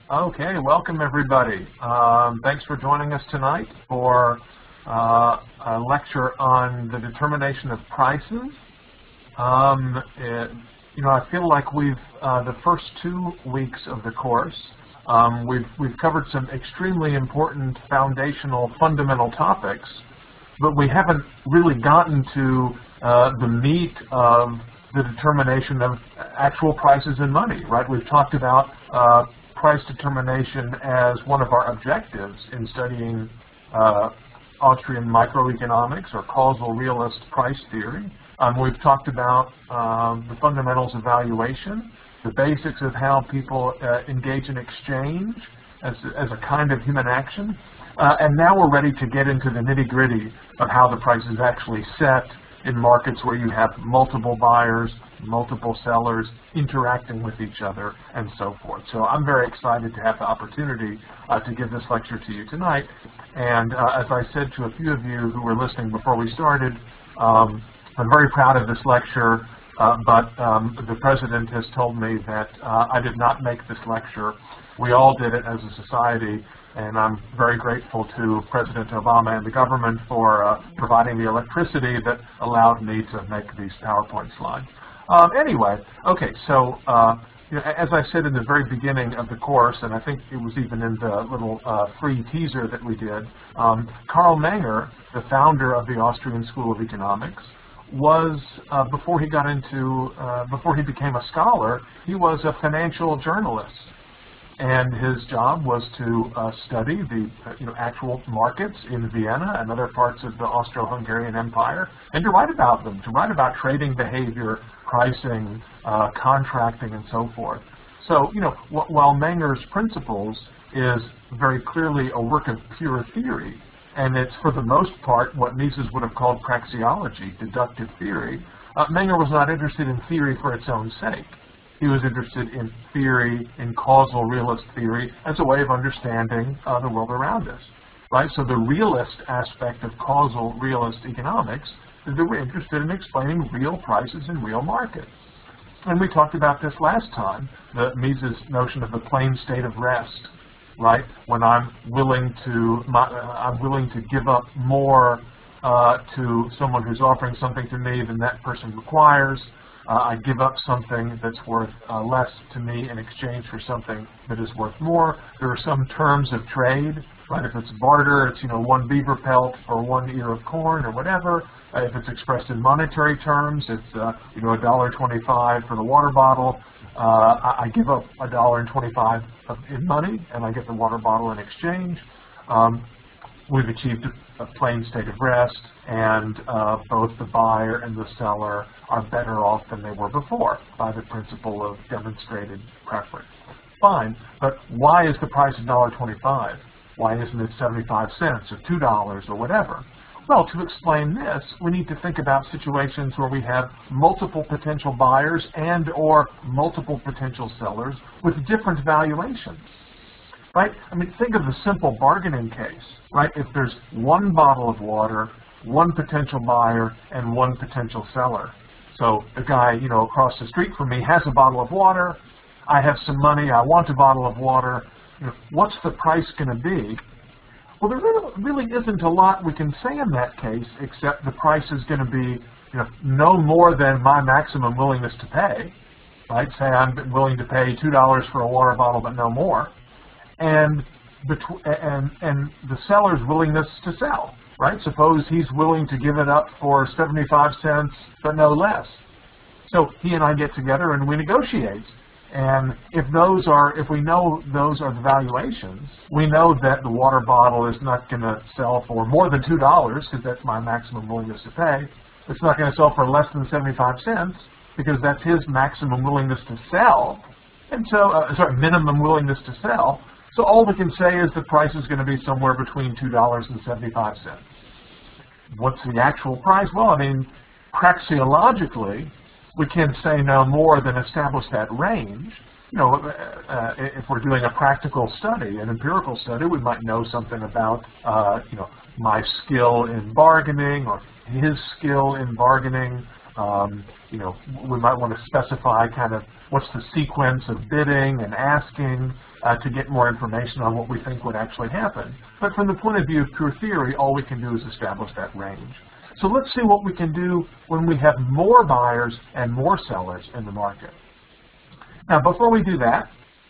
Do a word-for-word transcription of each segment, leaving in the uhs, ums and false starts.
Okay, welcome everybody. Um, thanks for joining us tonight for uh, a lecture on the determination of prices. Um, it, you know, I feel like we've, uh, the first two weeks of the course, um, we've, we've covered some extremely important foundational fundamental topics, but we haven't really gotten to uh, the meat of the determination of actual prices in money, right? We've talked about uh, price determination as one of our objectives in studying uh, Austrian microeconomics or causal realist price theory. Um, we've talked about um, the fundamentals of valuation, the basics of how people uh, engage in exchange as, as a kind of human action. Uh, and now we're ready to get into the nitty-gritty of how the price is actually set in markets where you have multiple buyers, multiple sellers interacting with each other, and so forth. So I'm very excited to have the opportunity uh, to give this lecture to you tonight. And uh, as I said to a few of you who were listening before we started, um, I'm very proud of this lecture, uh, but um, the president has told me that uh, I did not make this lecture. We all did it as a society. And I'm very grateful to President Obama and the government for uh, providing the electricity that allowed me to make these PowerPoint slides. Um, anyway, okay, so uh, you know, as I said in the very beginning of the course, and I think it was even in the little uh, free teaser that we did, um, Karl Menger, the founder of the Austrian School of Economics, was, uh, before he got into, uh, before he became a scholar, he was a financial journalist. And his job was to uh, study the uh, you know, actual markets in Vienna and other parts of the Austro-Hungarian Empire, and to write about them, to write about trading behavior, pricing, uh, contracting, and so forth. So, you know, wh while Menger's Principles is very clearly a work of pure theory, and it's for the most part what Mises would have called praxeology, deductive theory, uh, Menger was not interested in theory for its own sake. He was interested in theory, in causal realist theory, as a way of understanding uh, the world around us, right? So the realist aspect of causal realist economics is that we're interested in explaining real prices in real markets. And we talked about this last time, the Mises notion of the plain state of rest, right? When I'm willing to, my, uh, I'm willing to give up more uh, to someone who's offering something to me than that person requires. Uh, I give up something that's worth uh, less to me in exchange for something that is worth more. There are some terms of trade, right? If it's barter, it's, you know, one beaver pelt for one ear of corn or whatever. Uh, if it's expressed in monetary terms, it's, uh, you know, a dollar twenty-five for the water bottle. Uh, I, I give up a dollar and twenty-five in money, and I get the water bottle in exchange. Um, we've achieved a plain state of rest, and uh, both the buyer and the seller are better off than they were before by the principle of demonstrated preference. Fine, but why is the price one dollar twenty-five? Why isn't it seventy-five cents or two dollars or whatever? Well, to explain this, we need to think about situations where we have multiple potential buyers and or multiple potential sellers with different valuations. Right? I mean, think of the simple bargaining case, right? If there's one bottle of water, one potential buyer, and one potential seller. So the guy, you know, across the street from me has a bottle of water. I have some money. I want a bottle of water. You know, what's the price going to be? Well, there really, really isn't a lot we can say in that case, except the price is going to be, you know, no more than my maximum willingness to pay. Right? Say I'm willing to pay two dollars for a water bottle, but no more. And, and, and the seller's willingness to sell, right? Suppose he's willing to give it up for seventy-five cents, but no less. So he and I get together and we negotiate. And if those are, if we know those are the valuations, we know that the water bottle is not going to sell for more than two dollars, because that's my maximum willingness to pay. It's not going to sell for less than seventy-five cents, because that's his maximum willingness to sell. And so, uh, sorry, minimum willingness to sell. So all we can say is the price is going to be somewhere between two dollars and seventy-five cents. What's the actual price? Well, I mean, praxeologically, we can say no more than establish that range. You know, uh, if we're doing a practical study, an empirical study, we might know something about, uh, you know, my skill in bargaining or his skill in bargaining. um, you know, we might want to specify kind of what's the sequence of bidding and asking uh, to get more information on what we think would actually happen. But from the point of view of pure theory, all we can do is establish that range. So let's see what we can do when we have more buyers and more sellers in the market. Now, before we do that,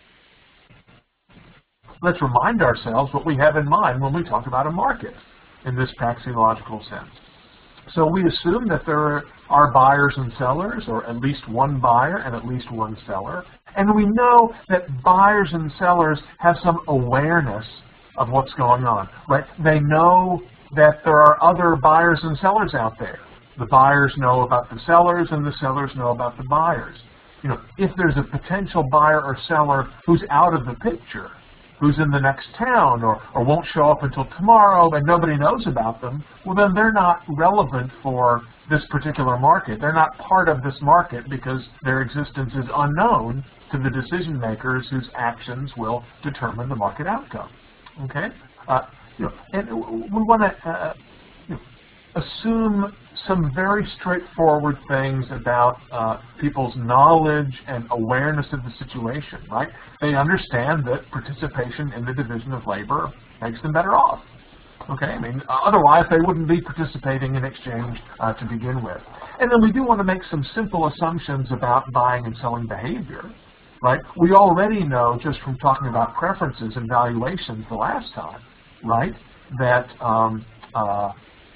let's remind ourselves what we have in mind when we talk about a market in this praxeological sense. So we assume that there are buyers and sellers, or at least one buyer and at least one seller. And we know that buyers and sellers have some awareness of what's going on, right? They know that there are other buyers and sellers out there. The buyers know about the sellers, and the sellers know about the buyers. You know, if there's a potential buyer or seller who's out of the picture, who's in the next town or, or won't show up until tomorrow and nobody knows about them, well, then they're not relevant for this particular market. They're not part of this market because their existence is unknown to the decision makers whose actions will determine the market outcome. Okay? Uh, you know, and we want to uh, you know, assume some very straightforward things about uh, people's knowledge and awareness of the situation, right? They understand that participation in the division of labor makes them better off. Okay, I mean, otherwise they wouldn't be participating in exchange uh, to begin with. And then we do want to make some simple assumptions about buying and selling behavior, right? We already know, just from talking about preferences and valuations the last time, right, that um, uh,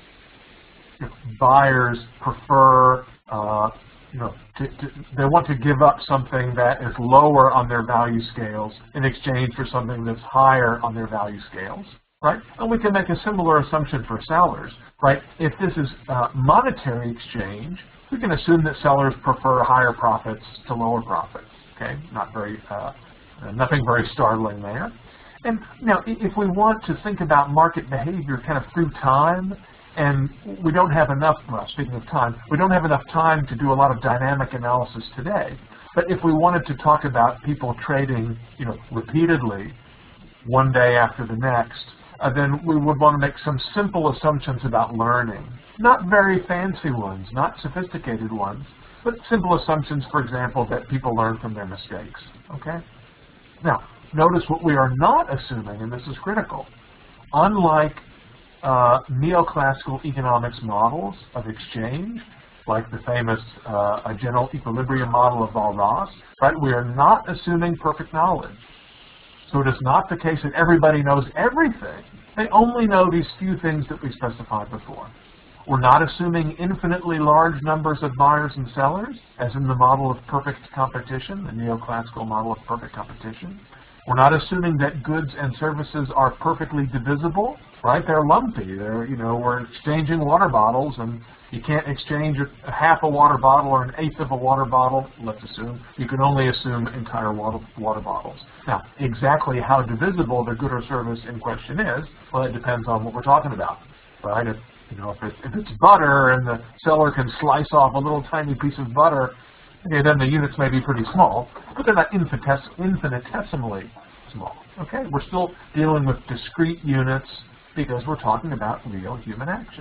buyers prefer, uh, you know, to, to, they want to give up something that is lower on their value scales in exchange for something that's higher on their value scales, right? And we can make a similar assumption for sellers, right? If this is uh, monetary exchange, we can assume that sellers prefer higher profits to lower profits, okay? Not very, uh, nothing very startling there. And now, if we want to think about market behavior kind of through time, and we don't have enough, well, speaking of time, we don't have enough time to do a lot of dynamic analysis today. But if we wanted to talk about people trading, you know, repeatedly, one day after the next, uh, then we would want to make some simple assumptions about learning. Not very fancy ones, not sophisticated ones, but simple assumptions, for example, that people learn from their mistakes, okay? Now, notice what we are not assuming, and this is critical. Unlike Uh, neoclassical economics models of exchange, like the famous uh, a general equilibrium model of Walras, right? We are not assuming perfect knowledge. So it is not the case that everybody knows everything. They only know these few things that we specified before. We're not assuming infinitely large numbers of buyers and sellers, as in the model of perfect competition, the neoclassical model of perfect competition. We're not assuming that goods and services are perfectly divisible, right? They're lumpy. They're, you know, we're exchanging water bottles, and you can't exchange a half a water bottle or an eighth of a water bottle, let's assume. You can only assume entire water, water bottles. Now, exactly how divisible the good or service in question is, well, it depends on what we're talking about, right? If, you know, if, it, if it's butter and the seller can slice off a little tiny piece of butter, okay, then the units may be pretty small, but they're not infinitesim infinitesimally small. Okay, we're still dealing with discrete units because we're talking about real human action.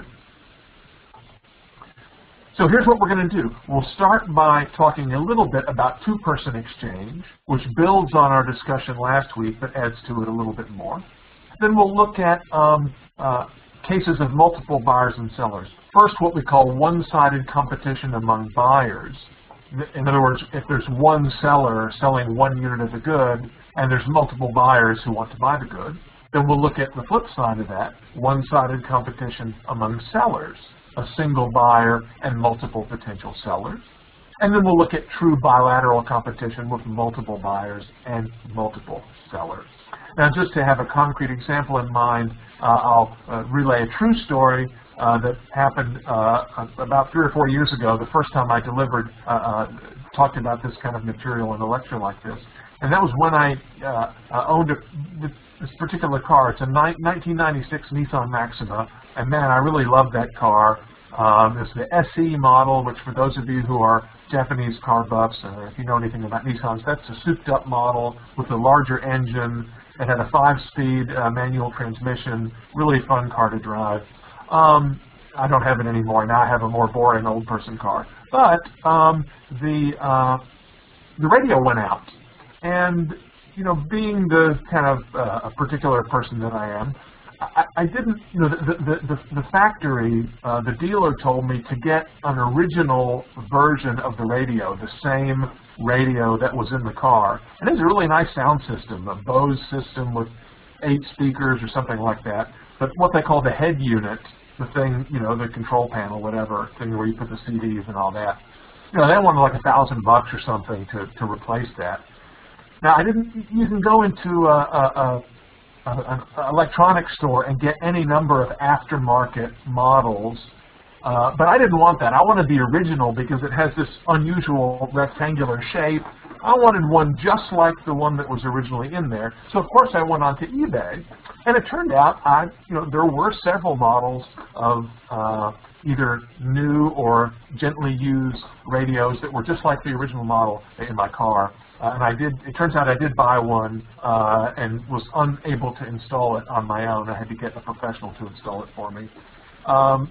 So here's what we're going to do. We'll start by talking a little bit about two-person exchange, which builds on our discussion last week but adds to it a little bit more. Then we'll look at um, uh, cases of multiple buyers and sellers. First, what we call one-sided competition among buyers. In other words, if there's one seller selling one unit of the good and there's multiple buyers who want to buy the good, then we'll look at the flip side of that, one-sided competition among sellers, a single buyer and multiple potential sellers. And then we'll look at true bilateral competition with multiple buyers and multiple sellers. Now, just to have a concrete example in mind, uh, I'll uh, relay a true story uh, that happened uh, about three or four years ago, the first time I delivered, uh, uh, talked about this kind of material in a lecture like this. And that was when I uh, uh, owned a, this particular car. It's a nineteen ninety-six Nissan Maxima, and man, I really love that car. Um, it's the S E model, which for those of you who are Japanese car buffs, or if you know anything about Nissans, that's a souped-up model with a larger engine. It had a five-speed uh, manual transmission, really fun car to drive. Um, I don't have it anymore. Now I have a more boring old person car. But um, the uh, the radio went out, and you know, being the kind of uh, a particular person that I am, I, I didn't. You know, the the the, the factory, uh, the dealer told me to get an original version of the radio, the same radio that was in the car, and it's a really nice sound system, a Bose system with eight speakers or something like that. But what they call the head unit, the thing, you know, the control panel, whatever, thing where you put the C Ds and all that, you know, they wanted like a thousand bucks or something to, to replace that. Now, I didn't, you can go into a, a, a, a, an electronics store and get any number of aftermarket models, uh, but I didn't want that. I wanted the original because it has this unusual rectangular shape. I wanted one just like the one that was originally in there. So, of course, I went onto eBay, and it turned out I, you know, there were several models of uh, either new or gently used radios that were just like the original model in my car. Uh, and I did. It turns out I did buy one uh, and was unable to install it on my own. I had to get a professional to install it for me. Um,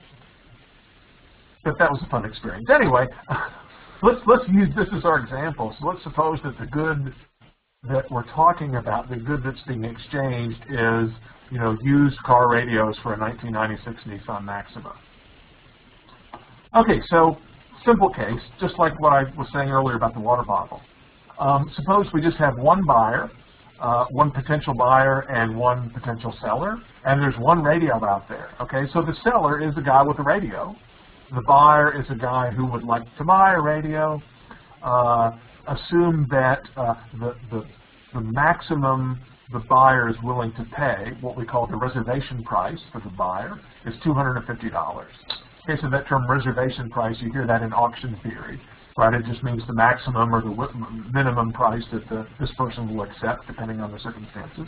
but that was a fun experience. Anyway. Let's, let's use this as our example. So let's suppose that the good that we're talking about, the good that's being exchanged is, you know, used car radios for a nineteen ninety-six Nissan Maxima. Okay, so simple case, just like what I was saying earlier about the water bottle. Um, suppose we just have one buyer, uh, one potential buyer, and one potential seller, and there's one radio out there. Okay, so the seller is the guy with the radio. The buyer is a guy who would like to buy a radio. Uh, assume that uh, the, the, the maximum the buyer is willing to pay, what we call the reservation price for the buyer, is two hundred fifty dollars. Okay, so that term reservation price, you hear that in auction theory, right? It just means the maximum or the minimum price that the, this person will accept, depending on the circumstances.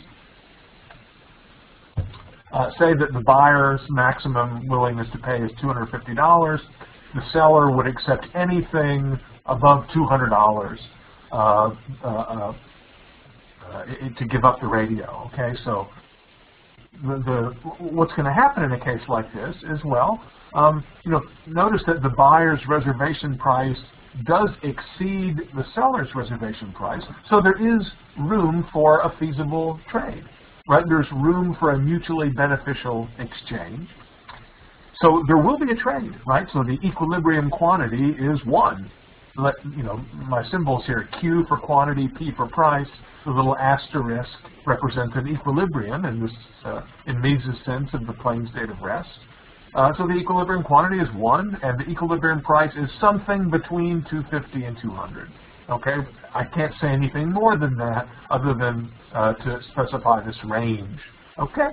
Uh, say that the buyer's maximum willingness to pay is two hundred fifty dollars. The seller would accept anything above two hundred dollars uh, uh, uh, uh, to give up the radio. Okay, so the, the, what's going to happen in a case like this is, well, um, you know, notice that the buyer's reservation price does exceed the seller's reservation price, so there is room for a feasible trade. Right? There's room for a mutually beneficial exchange. So there will be a trade, right? So the equilibrium quantity is one. Let, you know, my symbols here, Q for quantity, P for price. The little asterisk represents an equilibrium in this, uh, in Mises' sense of the plain state of rest. Uh, so the equilibrium quantity is one, and the equilibrium price is something between two hundred fifty and two hundred. Okay, I can't say anything more than that other than uh, to specify this range. Okay?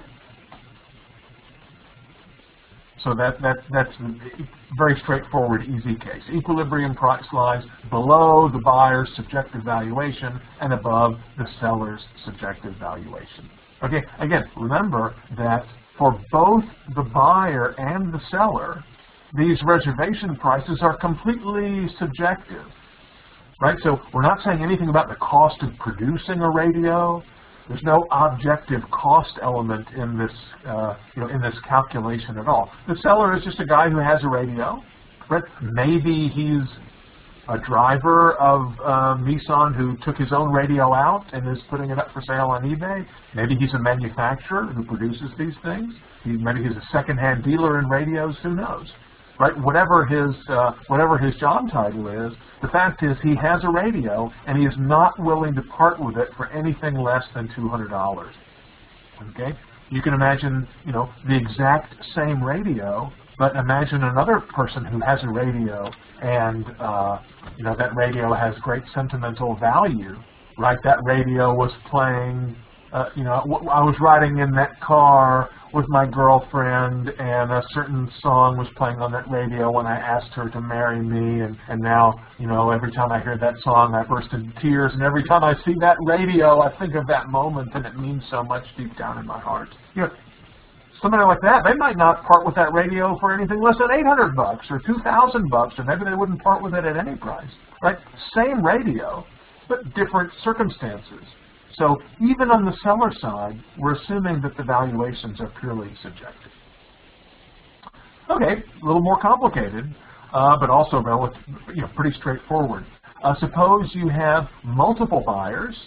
So that, that, that's a very straightforward, easy case. Equilibrium price lies below the buyer's subjective valuation and above the seller's subjective valuation. Okay, again, remember that for both the buyer and the seller, these reservation prices are completely subjective. Right, so we're not saying anything about the cost of producing a radio. There's no objective cost element in this, uh, you know, in this calculation at all. The seller is just a guy who has a radio. Right? Maybe he's a driver of uh, Nissan who took his own radio out and is putting it up for sale on eBay. Maybe he's a manufacturer who produces these things. He, maybe he's a second-hand dealer in radios. Who knows? Right, whatever his uh, whatever his job title is, the fact is he has a radio and he is not willing to part with it for anything less than two hundred dollars. Okay, you can imagine, you know, the exact same radio, but imagine another person who has a radio and uh, you know, that radio has great sentimental value. Right, that radio was playing. Uh, you know, I was riding in that car with my girlfriend, and a certain song was playing on that radio when I asked her to marry me, and, and now, you know, every time I hear that song, I burst into tears, and every time I see that radio, I think of that moment, and it means so much deep down in my heart. You know, somebody like that, they might not part with that radio for anything less than eight hundred bucks or two thousand bucks, or maybe they wouldn't part with it at any price, right? Same radio, but different circumstances. So even on the seller side, we're assuming that the valuations are purely subjective. Okay, a little more complicated, uh, but also relative, you know, pretty straightforward. Uh, suppose you have multiple buyers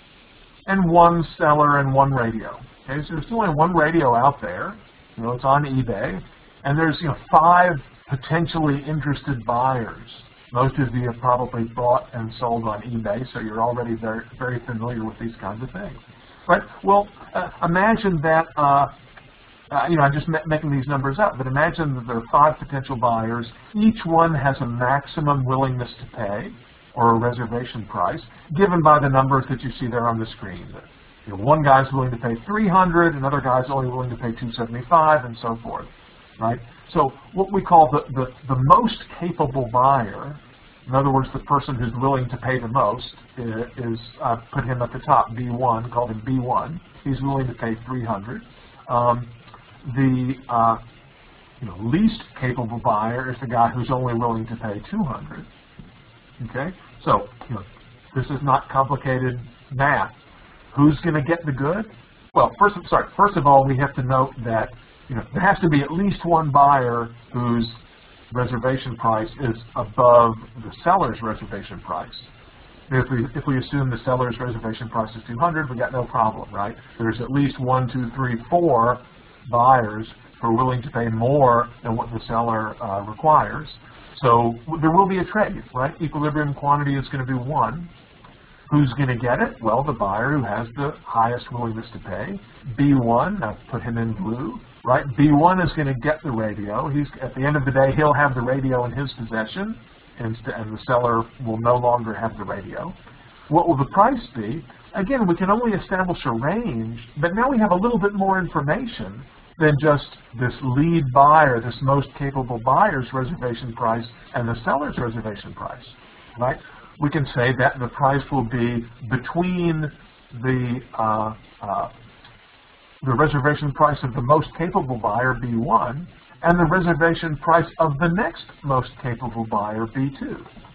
and one seller and one radio. Okay, so there's only one radio out there. You know, it's on eBay, and there's you know five potentially interested buyers. Most of you have probably bought and sold on eBay, so you're already very very familiar with these kinds of things. Right? Well, uh, imagine that. Uh, Uh, you know, I'm just ma making these numbers up, but imagine that there are five potential buyers. Each one has a maximum willingness to pay, or a reservation price, given by the numbers that you see there on the screen. You know, one guy's willing to pay three hundred, another guy's only willing to pay two seventy-five, and so forth. Right? So what we call the, the, the most capable buyer, in other words, the person who's willing to pay the most, is, uh, put him at the top, B one, called him B one. He's willing to pay three hundred. Um, The uh, you know, least capable buyer is the guy who's only willing to pay two hundred. Okay, so you know, this is not complicated math. Who's going to get the good? Well, first, sorry. First of all, we have to note that you know there has to be at least one buyer whose reservation price is above the seller's reservation price. If we if we assume the seller's reservation price is two hundred, we got no problem, right? There's at least one, two, three, four buyers who are willing to pay more than what the seller uh, requires. So there will be a trade, right? Equilibrium quantity is going to be one. Who's going to get it? Well, the buyer who has the highest willingness to pay. B one, I've put him in blue, right? B one is going to get the radio. He's at the end of the day, he'll have the radio in his possession, and, and the seller will no longer have the radio. What will the price be? Again, we can only establish a range, but now we have a little bit more information than just this lead buyer, this most capable buyer's reservation price and the seller's reservation price, right? We can say that the price will be between the uh, uh, the reservation price of the most capable buyer, B one, and the reservation price of the next most capable buyer, B two,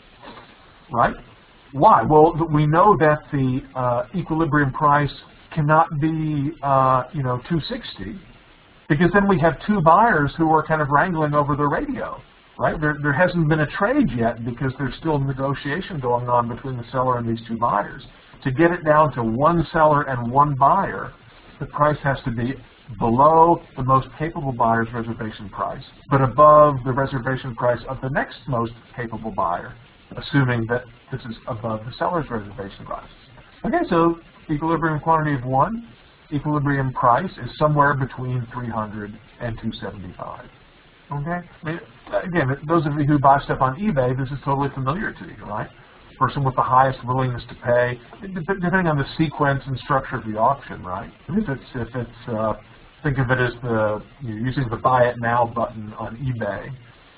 right? Why? Well, we know that the uh, equilibrium price cannot be, uh, you know, two sixty, because then we have two buyers who are kind of wrangling over the radio, right? There, there hasn't been a trade yet because there's still negotiation going on between the seller and these two buyers. To get it down to one seller and one buyer, the price has to be below the most capable buyer's reservation price, but above the reservation price of the next most capable buyer, assuming that this is above the seller's reservation price. Okay, so equilibrium quantity of one, equilibrium price is somewhere between three hundred and two seventy-five. Okay? I mean, again, those of you who buy stuff on eBay, this is totally familiar to you, right? Person with the highest willingness to pay, depending on the sequence and structure of the auction, right? If it's, if it's uh, think of it as the, you're using the Buy It Now button on eBay,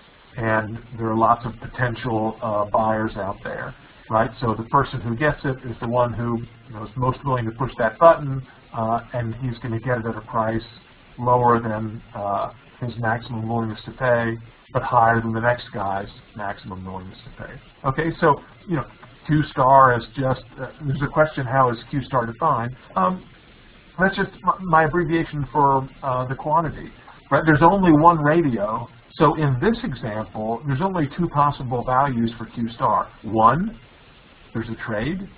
and there are lots of potential uh, buyers out there, right? So the person who gets it is the one who you know, is most willing to push that button, uh, and he's going to get it at a price lower than uh, his maximum willingness to pay, but higher than the next guy's maximum willingness to pay. Okay, so you know, Q star is just, uh, there's a question, how is Q star defined? Um, that's just my abbreviation for uh, the quantity, right? There's only one radio. So in this example, there's only two possible values for Q star. One, there's a trade,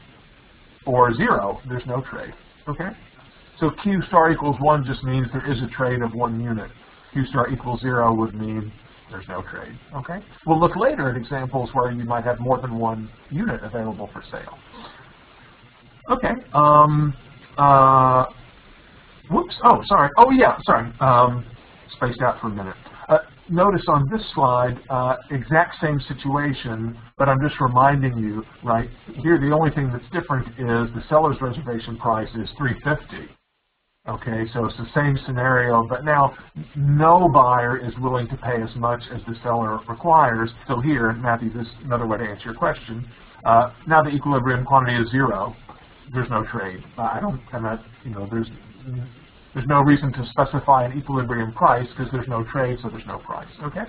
or zero, there's no trade, okay? So Q star equals one just means there is a trade of one unit. Q star equals zero would mean there's no trade, okay? We'll look later at examples where you might have more than one unit available for sale. Okay, um, uh, whoops, oh, sorry, oh yeah, sorry, um, spaced out for a minute. Uh, notice on this slide, uh, exact same situation, but I'm just reminding you, right, here the only thing that's different is the seller's reservation price is three fifty. Okay, so it's the same scenario, but now no buyer is willing to pay as much as the seller requires. So here, Matthew, this is another way to answer your question. Uh, now the equilibrium quantity is zero. There's no trade. Uh, I don't, I'm not, you know, there's there's no reason to specify an equilibrium price because there's no trade, so there's no price. Okay.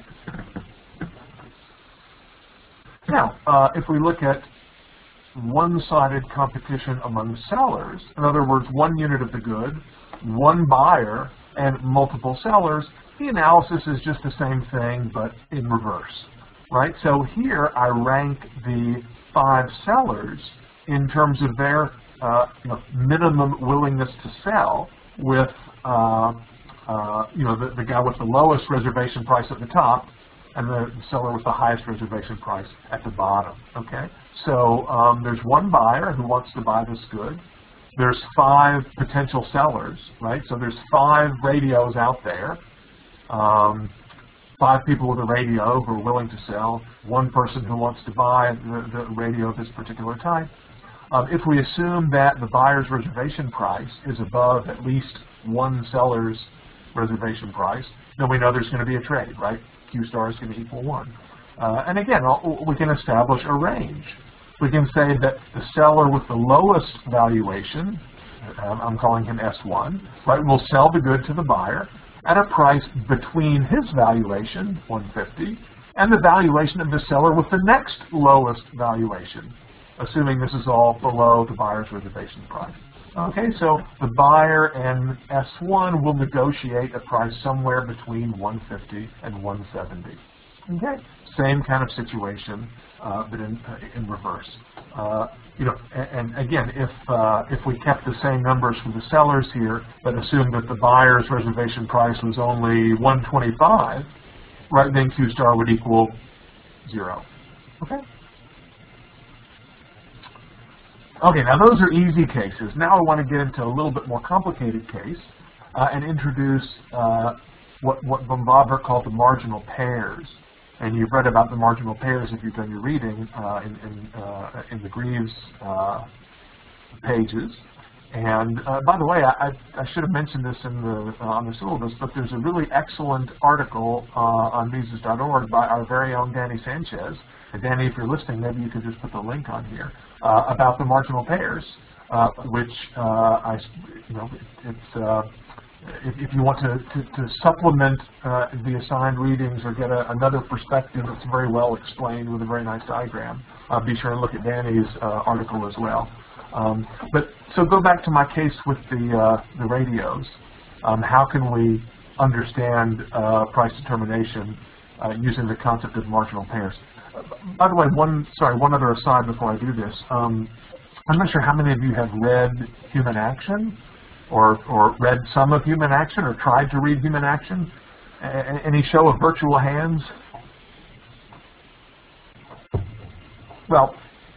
Now, uh, if we look at one-sided competition among sellers, in other words, one unit of the good, one buyer, and multiple sellers, the analysis is just the same thing, but in reverse, right? So here I rank the five sellers in terms of their uh, you know, minimum willingness to sell, with uh, uh, you know the, the guy with the lowest reservation price at the top, and the seller with the highest reservation price at the bottom. Okay, so um, there's one buyer who wants to buy this good. There's five potential sellers, right? So there's five radios out there. Um, five people with a radio who are willing to sell, one person who wants to buy the, the radio of this particular type. Um, if we assume that the buyer's reservation price is above at least one seller's reservation price, then we know there's going to be a trade, right? Q star is going to equal one. Uh, and again, we can establish a range. We can say that the seller with the lowest valuation, um, I'm calling him S one, right, will sell the good to the buyer at a price between his valuation, one fifty, and the valuation of the seller with the next lowest valuation, assuming this is all below the buyer's reservation price. Okay, so the buyer and S one will negotiate a price somewhere between one fifty and one seventy. Okay, same kind of situation, uh, but in, uh, in reverse. Uh, you know, and, and again, if uh, if we kept the same numbers for the sellers here, but assumed that the buyer's reservation price was only one twenty-five, right, then Q star would equal zero. Okay. Okay, now those are easy cases. Now I want to get into a little bit more complicated case uh, and introduce uh, what, what von Wavre called the marginal pairs. And you've read about the marginal pairs if you've done your reading uh, in, in, uh, in the Greaves uh, pages. And uh, by the way, I, I should have mentioned this in the, uh, on the syllabus, but there's a really excellent article uh, on Mises dot org by our very own Danny Sanchez. And Danny, if you're listening, maybe you could just put the link on here, uh, about the marginal pairs, uh, which uh, I, you know, it's, uh, if, if you want to, to, to supplement uh, the assigned readings or get a, another perspective, it's very well explained with a very nice diagram. Uh, be sure and look at Danny's uh, article as well. Um, but so go back to my case with the uh, the radios. Um, how can we understand uh, price determination uh, using the concept of marginal pairs? Uh, by the way, one sorry, one other aside before I do this. Um, I'm not sure how many of you have read Human Action, or or read some of Human Action, or tried to read Human Action. A any show of virtual hands? Well,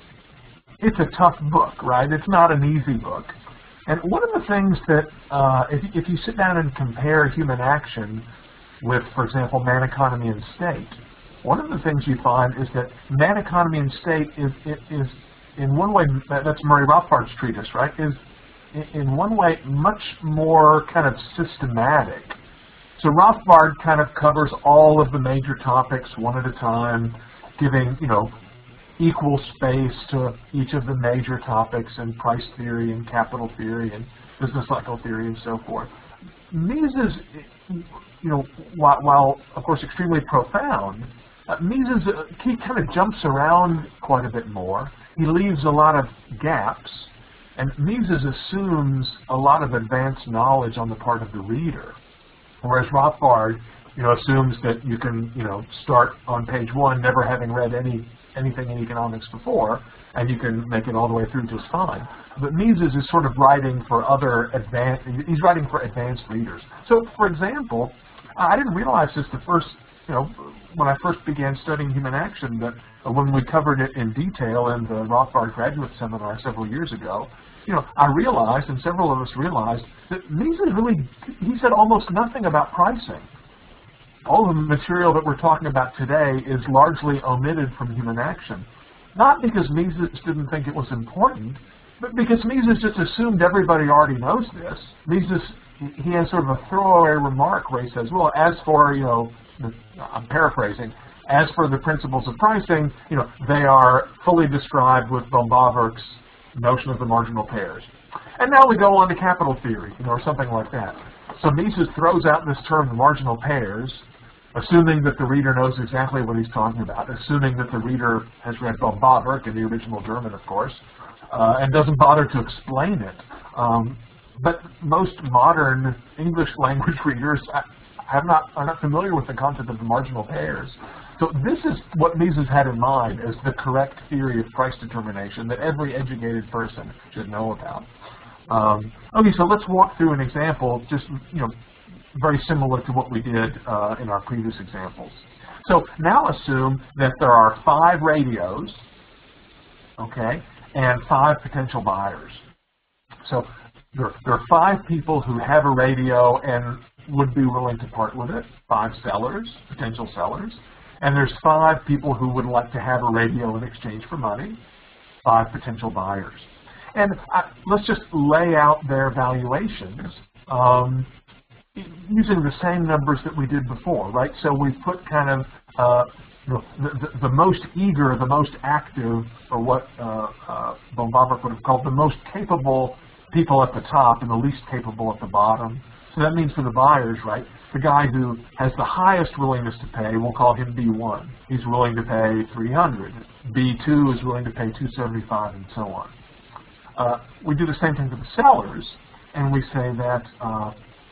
it's a tough book, right? It's not an easy book. And one of the things that, uh, if, if you sit down and compare Human Action with, for example, Man, Economy, and State, one of the things you find is that Man, Economy, and State is, is in one way, that's Murray Rothbard's treatise, right, is in one way much more kind of systematic. So Rothbard kind of covers all of the major topics one at a time, giving, you know, equal space to each of the major topics in price theory and capital theory and business cycle theory and so forth. Mises, you know, while, while of course extremely profound, uh, Mises, uh, he kind of jumps around quite a bit more. He leaves a lot of gaps, and Mises assumes a lot of advanced knowledge on the part of the reader, whereas Rothbard, you know, assumes that you can, you know, start on page one never having read any anything in economics before, and you can make it all the way through just fine. But Mises is sort of writing for other advanced, he's writing for advanced readers. So, for example, I didn't realize this the first, you know, when I first began studying Human Action, that when we covered it in detail in the Rothbard Graduate Seminar several years ago, you know, I realized, and several of us realized, that Mises really, he said almost nothing about pricing. All of the material that we're talking about today is largely omitted from Human Action. Not because Mises didn't think it was important, but because Mises just assumed everybody already knows this. Mises, he has sort of a throwaway remark where he says, well, as for, you know, the, I'm paraphrasing, as for the principles of pricing, you know, they are fully described with von Wavre's notion of the marginal pairs. And now we go on to capital theory, you know, or something like that. So Mises throws out this term, the marginal pairs, assuming that the reader knows exactly what he's talking about, assuming that the reader has read von Wavre in the original German, of course, uh, and doesn't bother to explain it. Um, but most modern English language readers, I, have not, are not familiar with the concept of the marginal pairs. So this is what Mises had in mind as the correct theory of price determination that every educated person should know about. Um, okay, so let's walk through an example, just you know, very similar to what we did uh, in our previous examples. So now assume that there are five radios, okay, and five potential buyers. So there, there are five people who have a radio and would be willing to part with it, five sellers, potential sellers. And there's five people who would like to have a radio in exchange for money, five potential buyers. And uh, let's just lay out their valuations um, using the same numbers that we did before, right? So we put kind of uh, you know, the, the, the most eager, the most active, or what uh, uh, von Barbach would have called the most capable people at the top and the least capable at the bottom. So that means for the buyers, right, the guy who has the highest willingness to pay, we'll call him B one. He's willing to pay three hundred. B two is willing to pay two seventy-five, and so on. Uh, we do the same thing to the sellers, and we say that uh,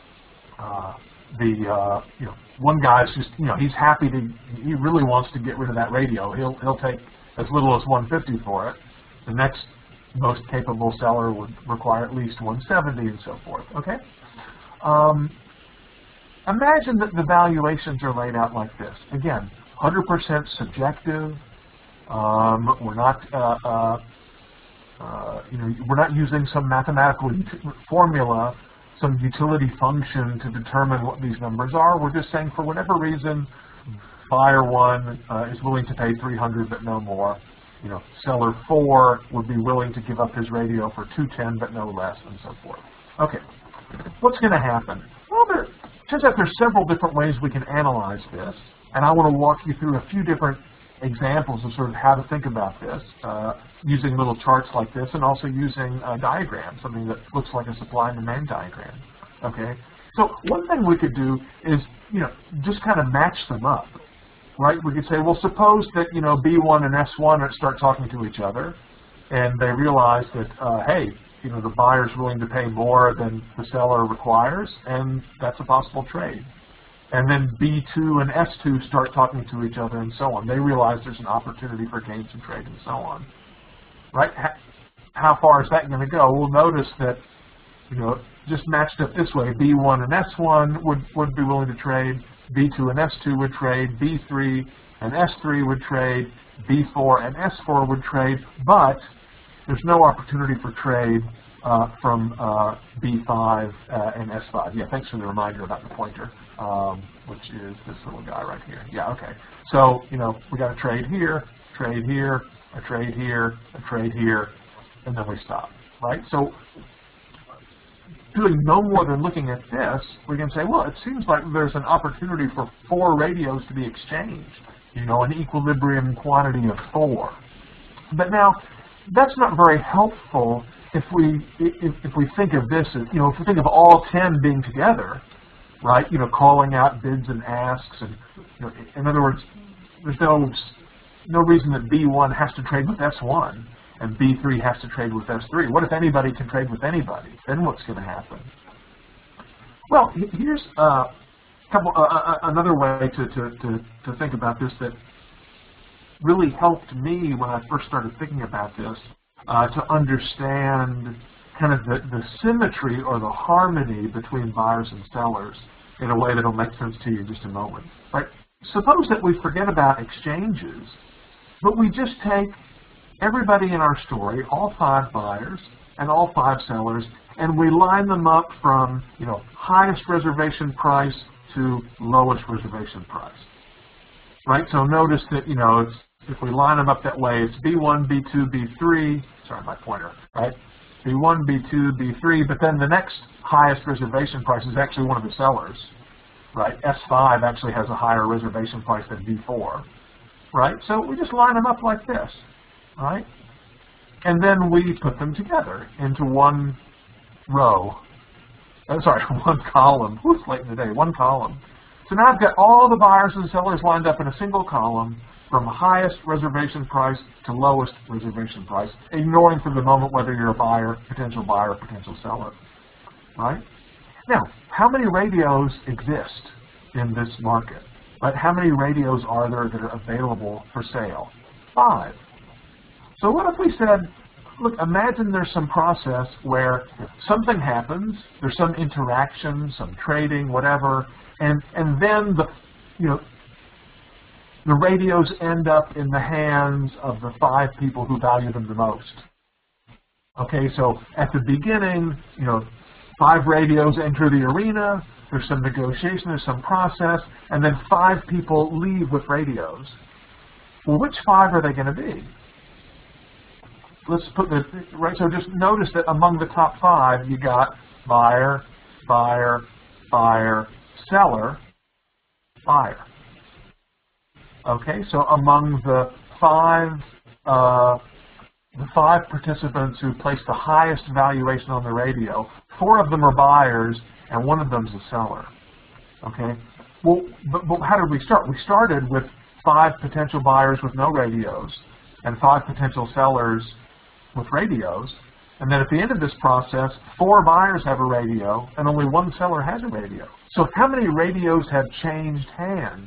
uh, the uh, you know one guy's just you know he's happy to he really wants to get rid of that radio. He'll he'll take as little as one fifty for it. The next most capable seller would require at least one seventy, and so forth. Okay. Um, imagine that the valuations are laid out like this. Again, one hundred percent subjective. Um, we're not, uh, uh, uh, you know, we're not using some mathematical formula, some utility function to determine what these numbers are. We're just saying, for whatever reason, buyer one uh, is willing to pay three hundred, but no more. You know, seller four would be willing to give up his radio for two ten, but no less, and so forth. Okay. What's going to happen? Well, there turns out there's several different ways we can analyze this, and I want to walk you through a few different examples of sort of how to think about this, uh, using little charts like this, and also using a diagram, something that looks like a supply and demand diagram. Okay. So one thing we could do is, you know, just kind of match them up, right? We could say, well, suppose that you know B one and S one start talking to each other, and they realize that, uh, hey. You know, the buyer's willing to pay more than the seller requires, and that's a possible trade. And then B two and S two start talking to each other, and so on. They realize there's an opportunity for gains in trade, and so on. Right? How far is that going to go? We'll notice that, you know, just matched up this way, B one and S one would, would be willing to trade, B two and S two would trade, B three and S three would trade, B four and S four would trade, but there's no opportunity for trade uh, from uh, B five uh, and S five. Yeah, thanks for the reminder about the pointer, um, which is this little guy right here. Yeah, okay. So, you know, we got a trade here, trade here, a trade here, a trade here, and then we stop, right? So doing no more than looking at this, we can say, well, it seems like there's an opportunity for four radios to be exchanged, you know, an equilibrium quantity of four. But now, that's not very helpful if we if, if we think of this as, you know, if we think of all ten being together, right? You know, calling out bids and asks, and you know, in other words, there's no no reason that B one has to trade with S one and B three has to trade with S three. What if anybody can trade with anybody? Then what's going to happen? Well, here's a couple uh, another way to, to to to think about this that really helped me when I first started thinking about this, uh, to understand kind of the, the symmetry or the harmony between buyers and sellers in a way that will make sense to you in just a moment. Right? Suppose that we forget about exchanges, but we just take everybody in our story, all five buyers and all five sellers, and we line them up from, you know, highest reservation price to lowest reservation price. Right? So notice that, you know, it's if we line them up that way, it's B one, B two, B three, sorry, my pointer, right? B one, B two, B three, but then the next highest reservation price is actually one of the sellers, right? S five actually has a higher reservation price than B four, right? So we just line them up like this, right? And then we put them together into one row, oh, sorry, one column. Who's late in the day? One column. So now I've got all the buyers and sellers lined up in a single column, from highest reservation price to lowest reservation price, ignoring for the moment whether you're a buyer, potential buyer, potential seller, right? Now, how many radios exist in this market. But how many radios are there that are available for sale? Five. So what if we said, look, imagine there's some process where something happens, there's some interaction, some trading, whatever, and, and then the, you know, the radios end up in the hands of the five people who value them the most. Okay, so at the beginning, you know, five radios enter the arena, there's some negotiation, there's some process, and then five people leave with radios. Well, which five are they going to be? Let's put the, right, so just notice that among the top five, you got buyer, buyer, buyer, seller, buyer. Okay, so among the five, uh, the five participants who placed the highest valuation on the radio, four of them are buyers, and one of them is a seller. Okay, well, but, but how did we start? We started with five potential buyers with no radios, and five potential sellers with radios, and then at the end of this process, four buyers have a radio, and only one seller has a radio. So how many radios have changed hands?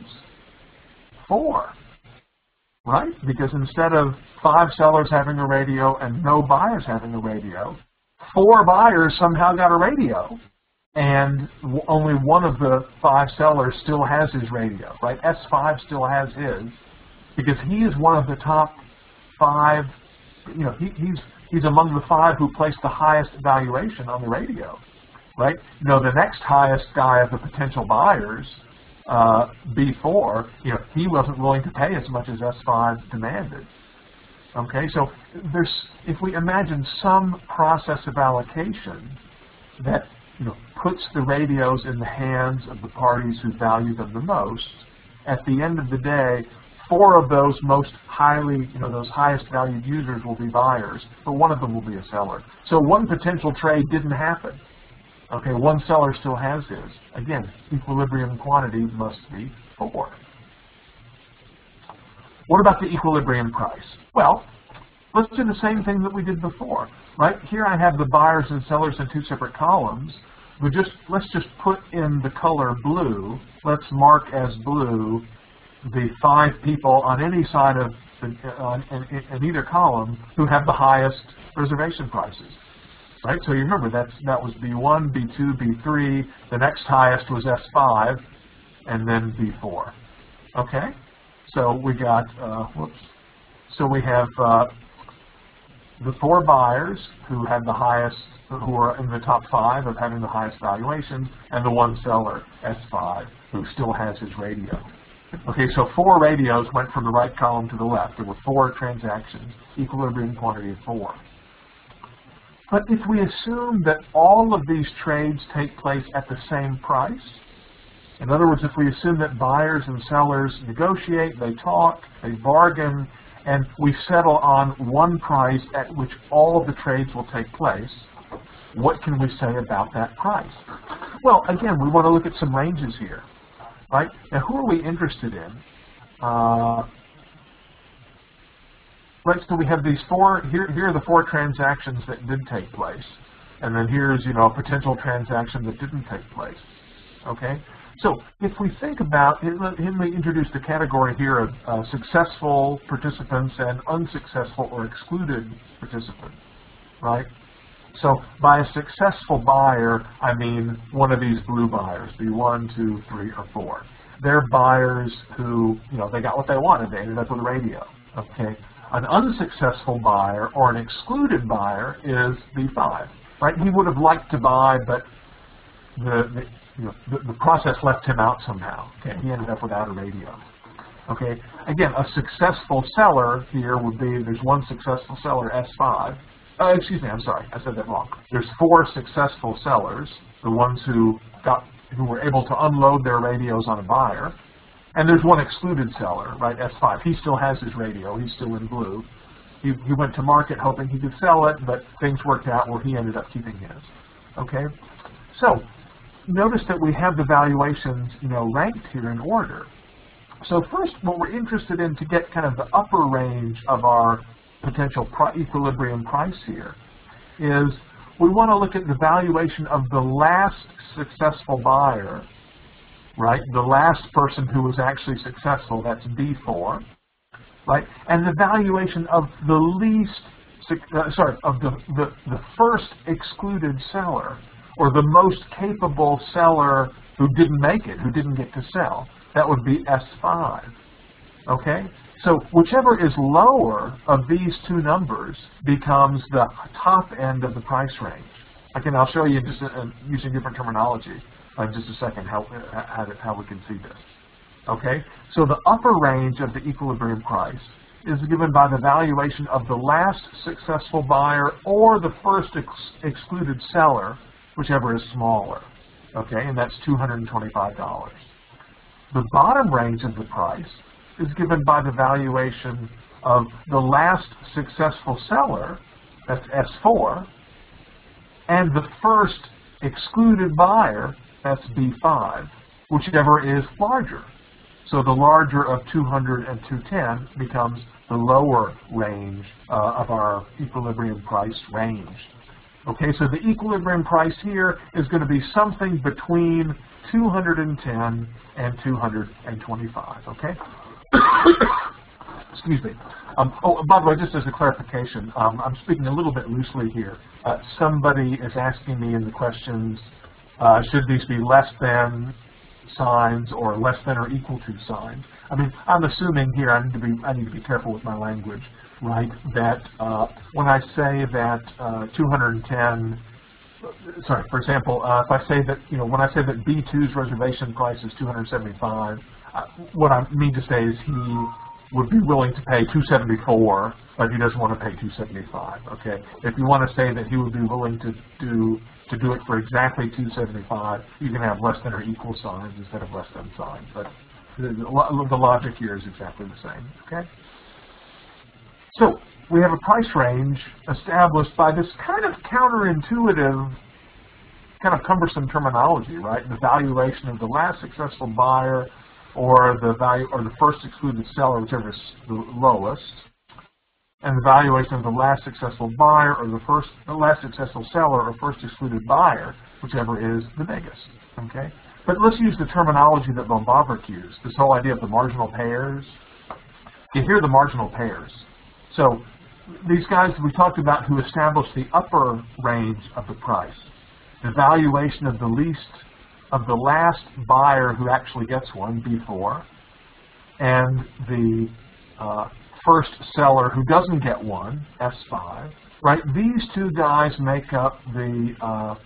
Four, right? Because instead of five sellers having a radio and no buyers having a radio, four buyers somehow got a radio, and only one of the five sellers still has his radio, right? S five still has his, because he is one of the top five, you know, he, he's, he's among the five who placed the highest valuation on the radio, right? You know, the next highest guy of the potential buyers, uh, B four, you know, he wasn't willing to pay as much as S five demanded. Okay, so there's, if we imagine some process of allocation that, you know, puts the radios in the hands of the parties who value them the most, at the end of the day, four of those most highly, you know, those highest valued users will be buyers, but one of them will be a seller. So one potential trade didn't happen. Okay, one seller still has his. Again, equilibrium quantity must be four. What about the equilibrium price? Well, let's do the same thing that we did before, right? Here I have the buyers and sellers in two separate columns. We just, let's just put in the color blue. Let's mark as blue the five people on any side of the, uh, in, in either column who have the highest reservation prices. Right? So you remember that's, that was B one, B two, B three. The next highest was S five, and then B four. Okay? So we got, uh, whoops. So we have uh, the four buyers who had the highest, who are in the top five of having the highest valuations, and the one seller, S five, who still has his radio. Okay, so four radios went from the right column to the left. There were four transactions, equilibrium quantity of four. But if we assume that all of these trades take place at the same price, in other words, if we assume that buyers and sellers negotiate, they talk, they bargain, and we settle on one price at which all of the trades will take place, what can we say about that price? Well, again, we want to look at some ranges here, right? Now, who are we interested in? Uh, Right, so we have these four, here, here are the four transactions that did take place. And then here's, you know, a potential transaction that didn't take place. Okay? So if we think about, let me introduce the category here of uh, successful participants and unsuccessful or excluded participants. Right? So by a successful buyer, I mean one of these blue buyers, B one, two, three, or four. They're buyers who, you know, they got what they wanted. They ended up with a radio. Okay? An unsuccessful buyer or an excluded buyer is B five, right? He would have liked to buy, but the, the, you know, the, the process left him out somehow. Okay, he ended up without a radio. Okay, again, a successful seller here would be, there's one successful seller, S five. Uh, excuse me, I'm sorry, I said that wrong. There's four successful sellers, the ones who got, who were able to unload their radios on a buyer. And there's one excluded seller, right, S five. He still has his radio. He's still in blue. He, he went to market hoping he could sell it, but things worked out where he ended up keeping his. Okay? So notice that we have the valuations, you know, ranked here in order. So first, what we're interested in to get kind of the upper range of our potential pri equilibrium price here is we want to look at the valuation of the last successful buyer right? The last person who was actually successful, that's B four, right? And the valuation of the least, uh, sorry, of the, the, the first excluded seller, or the most capable seller who didn't make it, who didn't get to sell, that would be S five, okay? So whichever is lower of these two numbers becomes the top end of the price range. Again, I'll show you just uh, using different terminology in just a second how, how, how we can see this. Okay, so the upper range of the equilibrium price is given by the valuation of the last successful buyer or the first ex excluded seller, whichever is smaller. Okay, and that's two hundred twenty-five dollars. The bottom range of the price is given by the valuation of the last successful seller, that's S four, and the first excluded buyer, that's B five, whichever is larger. So the larger of two hundred and two ten becomes the lower range uh, of our equilibrium price range. Okay, so the equilibrium price here is going to be something between two hundred ten and two hundred twenty-five, okay? Excuse me. Um, oh, by the way, just as a clarification, um, I'm speaking a little bit loosely here. Uh, somebody is asking me in the questions, uh, should these be less than signs or less than or equal to signs? I mean, I'm assuming here I need to be I need to be careful with my language, right? That uh, when I say that uh, two hundred ten, sorry, for example, uh, if I say that you know when I say that B two's reservation price is two hundred seventy-five, uh, what I mean to say is he would be willing to pay two seventy-four, but he doesn't want to pay two seventy-five. Okay, if you want to say that he would be willing to do to do it for exactly two seventy-five, you can have less than or equal signs instead of less than signs. But the, the logic here is exactly the same. Okay. So we have a price range established by this kind of counterintuitive, kind of cumbersome terminology, right? The valuation of the last successful buyer, or the value, or the first excluded seller, whichever is the lowest, and the valuation of the last successful buyer, or the first, the last successful seller, or first excluded buyer, whichever is the biggest. Okay, but let's use the terminology that von Bavarick used. This whole idea of the marginal pairs. You hear the marginal pairs. So these guys we talked about who established the upper range of the price, the valuation of the least of the last buyer who actually gets one, B four, and the uh, first seller who doesn't get one, S five, right? These two guys make up the, uh,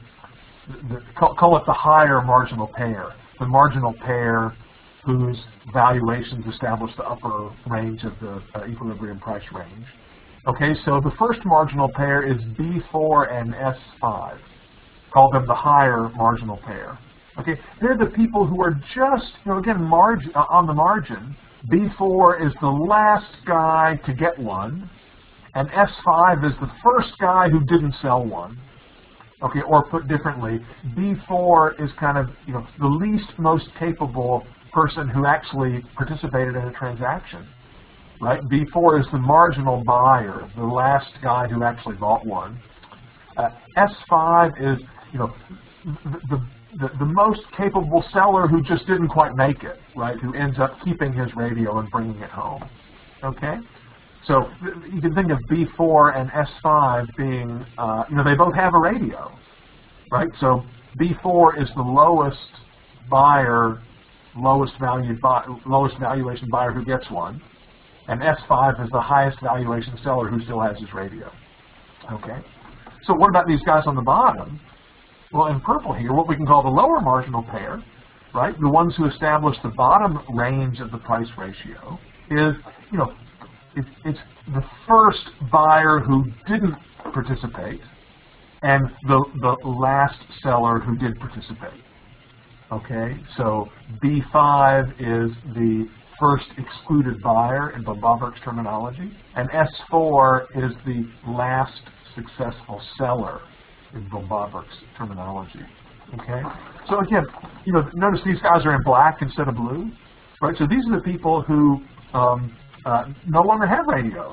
the call, call it the higher marginal pair, the marginal pair whose valuations establish the upper range of the uh, equilibrium price range. Okay, so the first marginal pair is B four and S five. Call them the higher marginal pair. Okay, they're the people who are just, you know, again, margin, uh, on the margin. B four is the last guy to get one, and S five is the first guy who didn't sell one. Okay, or put differently, B four is kind of, you know, the least most capable person who actually participated in a transaction, right? B four is the marginal buyer, the last guy who actually bought one. Uh, S five is, you know, the, the The, the most capable seller who just didn't quite make it, right, who ends up keeping his radio and bringing it home, okay? So you can think of B four and S five being, uh, you know, they both have a radio, right? So B four is the lowest buyer, lowest valued buy, lowest valuation buyer who gets one, and S five is the highest valuation seller who still has his radio, okay? So what about these guys on the bottom? Well, in purple here, what we can call the lower marginal pair, right, the ones who establish the bottom range of the price ratio, is, you know, it's, it's the first buyer who didn't participate and the, the last seller who did participate. Okay, so B five is the first excluded buyer in von Bavarick's terminology, and S four is the last successful seller in von Bavarick's terminology. Okay, so again, you know, notice these guys are in black instead of blue, right? So these are the people who um, uh, no longer have radios.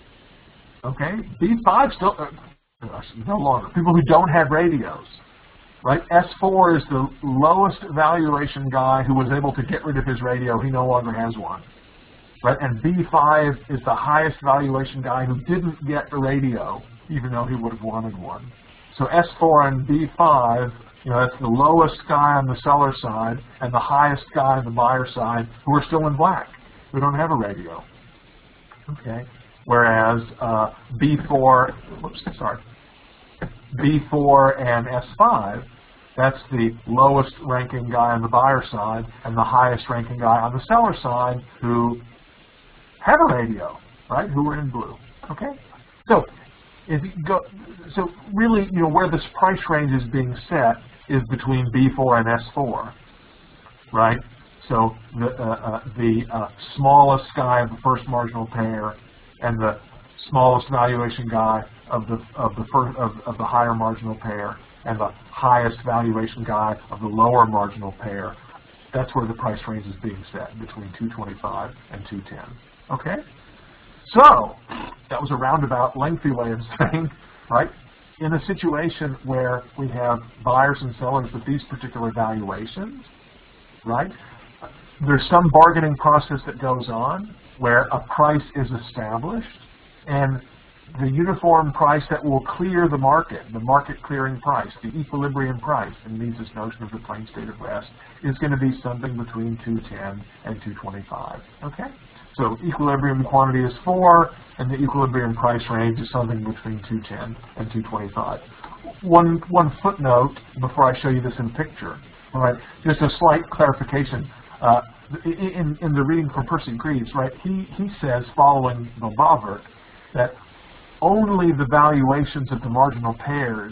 Okay, B five still uh, no longer people who don't have radios. right? S four is the lowest valuation guy who was able to get rid of his radio. He no longer has one, right? And B five is the highest valuation guy who didn't get a radio, even though he would have wanted one. So S four and B five, you know, that's the lowest guy on the seller side and the highest guy on the buyer side who are still in black. We don't have a radio. Okay. Whereas uh, B four, whoops, sorry, B four and S five, that's the lowest ranking guy on the buyer side and the highest ranking guy on the seller side who have a radio, right? Who are in blue. Okay. So if you go, so really, you know, where this price range is being set is between B four and S four, right? So the uh, uh, the uh, smallest guy of the first marginal pair and the smallest valuation guy of the of the first of, of the higher marginal pair and the highest valuation guy of the lower marginal pair. That's where the price range is being set, between two twenty-five and two ten. Okay. So that was a roundabout, lengthy way of saying, right? In a situation where we have buyers and sellers with these particular valuations, right? There's some bargaining process that goes on where a price is established, and the uniform price that will clear the market, the market clearing price, the equilibrium price, in Mises' notion of the plain state of rest, is going to be something between two ten and two twenty-five. Okay? So equilibrium quantity is four, and the equilibrium price range is something between two ten and two twenty-five. One, one footnote before I show you this in picture. All right, just a slight clarification. Uh, in, in the reading from Percy Greaves, right, he, he says, following von Bauwerk, that only the valuations of the marginal pairs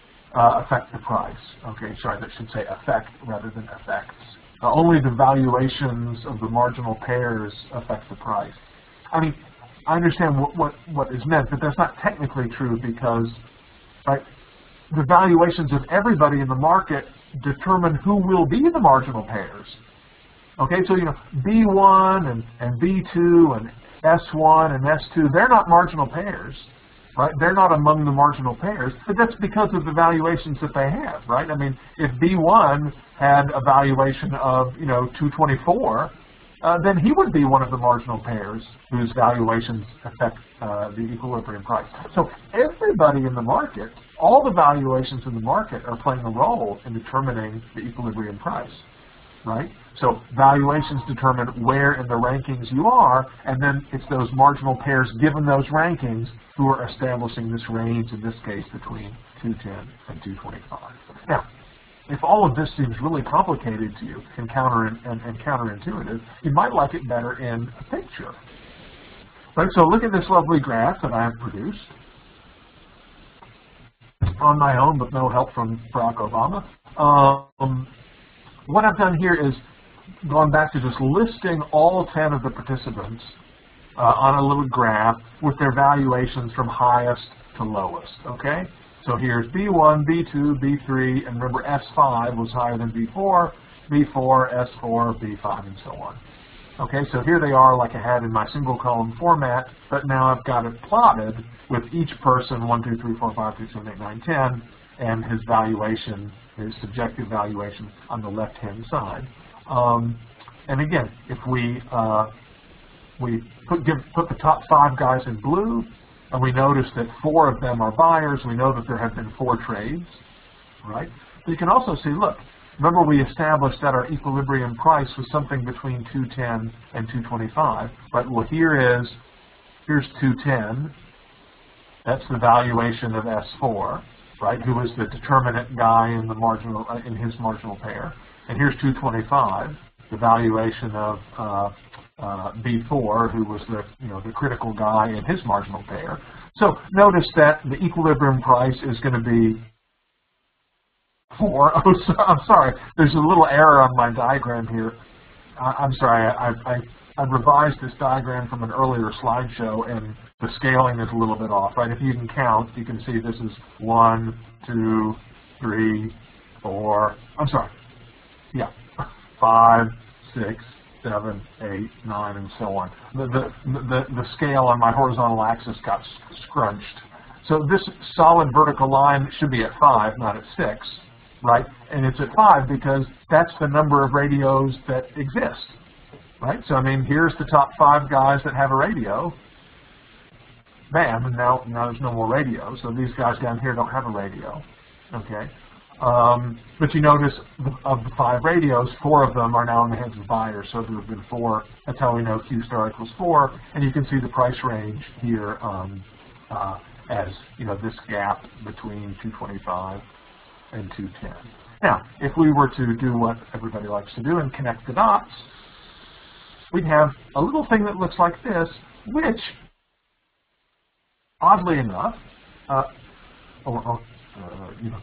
uh, affect the price. Okay, sorry, that should say affect rather than effects. Uh, only the valuations of the marginal pairs affect the price. I mean, I understand what, what, what is meant, but that's not technically true because, right, the valuations of everybody in the market determine who will be the marginal pairs. Okay, so, you know, B one and, and B two and S one and S two, they're not marginal pairs, right? They're not among the marginal pairs, but that's because of the valuations that they have, right? I mean, if B one had a valuation of, you know, two twenty-four, uh, then he would be one of the marginal pairs whose valuations affect uh, the equilibrium price. So everybody in the market, all the valuations in the market are playing a role in determining the equilibrium price, right? So valuations determine where in the rankings you are, and then it's those marginal pairs given those rankings who are establishing this range, in this case, between two ten and two twenty-five. Now, if all of this seems really complicated to you and, counter, and, and counterintuitive, you might like it better in a picture. Right, so look at this lovely graph that I have produced on my own with no help from Barack Obama. Um, what I've done here is gone back to just listing all ten of the participants uh, on a little graph with their valuations from highest to lowest, okay? So here's B one, B two, B three, and remember S five was higher than B four, B four, S four, B five, and so on. Okay, so here they are like I had in my single column format, but now I've got it plotted with each person, one, two, three, four, five, six, seven, eight, nine, ten, and his valuation, his subjective valuation on the left-hand side. Um, and again, if we uh, we put give, put the top five guys in blue, and we notice that four of them are buyers, we know that there have been four trades, right? But you can also see, look, remember we established that our equilibrium price was something between two ten and two twenty-five, right? Well, here is here's two ten. That's the valuation of S four, right? Who is the determinant guy in the marginal uh, in his marginal pair. And here's two twenty-five, the valuation of uh, uh, B four, who was the you know the critical guy in his marginal pair. So notice that the equilibrium price is going to be four. Oh, so, I'm sorry. There's a little error on my diagram here. I, I'm sorry. I, I, I revised this diagram from an earlier slideshow, and the scaling is a little bit off. Right? If you can count, you can see this is one, two, three, four. I'm sorry. Yeah, five, six, seven, eight, nine, and so on. The, the, the, the scale on my horizontal axis got scrunched. So this solid vertical line should be at five, not at six. right? And it's at five because that's the number of radios that exist, right? So, I mean, here's the top five guys that have a radio. Bam, and now, now there's no more radio. So these guys down here don't have a radio, okay? Um, but you notice the, of the five radios, four of them are now in the hands of buyers. So there have been four. That's how we know Q star equals four. And you can see the price range here um, uh, as, you know, this gap between two twenty-five and two ten. Now, if we were to do what everybody likes to do and connect the dots, we'd have a little thing that looks like this, which, oddly enough, uh, or, or uh, you know,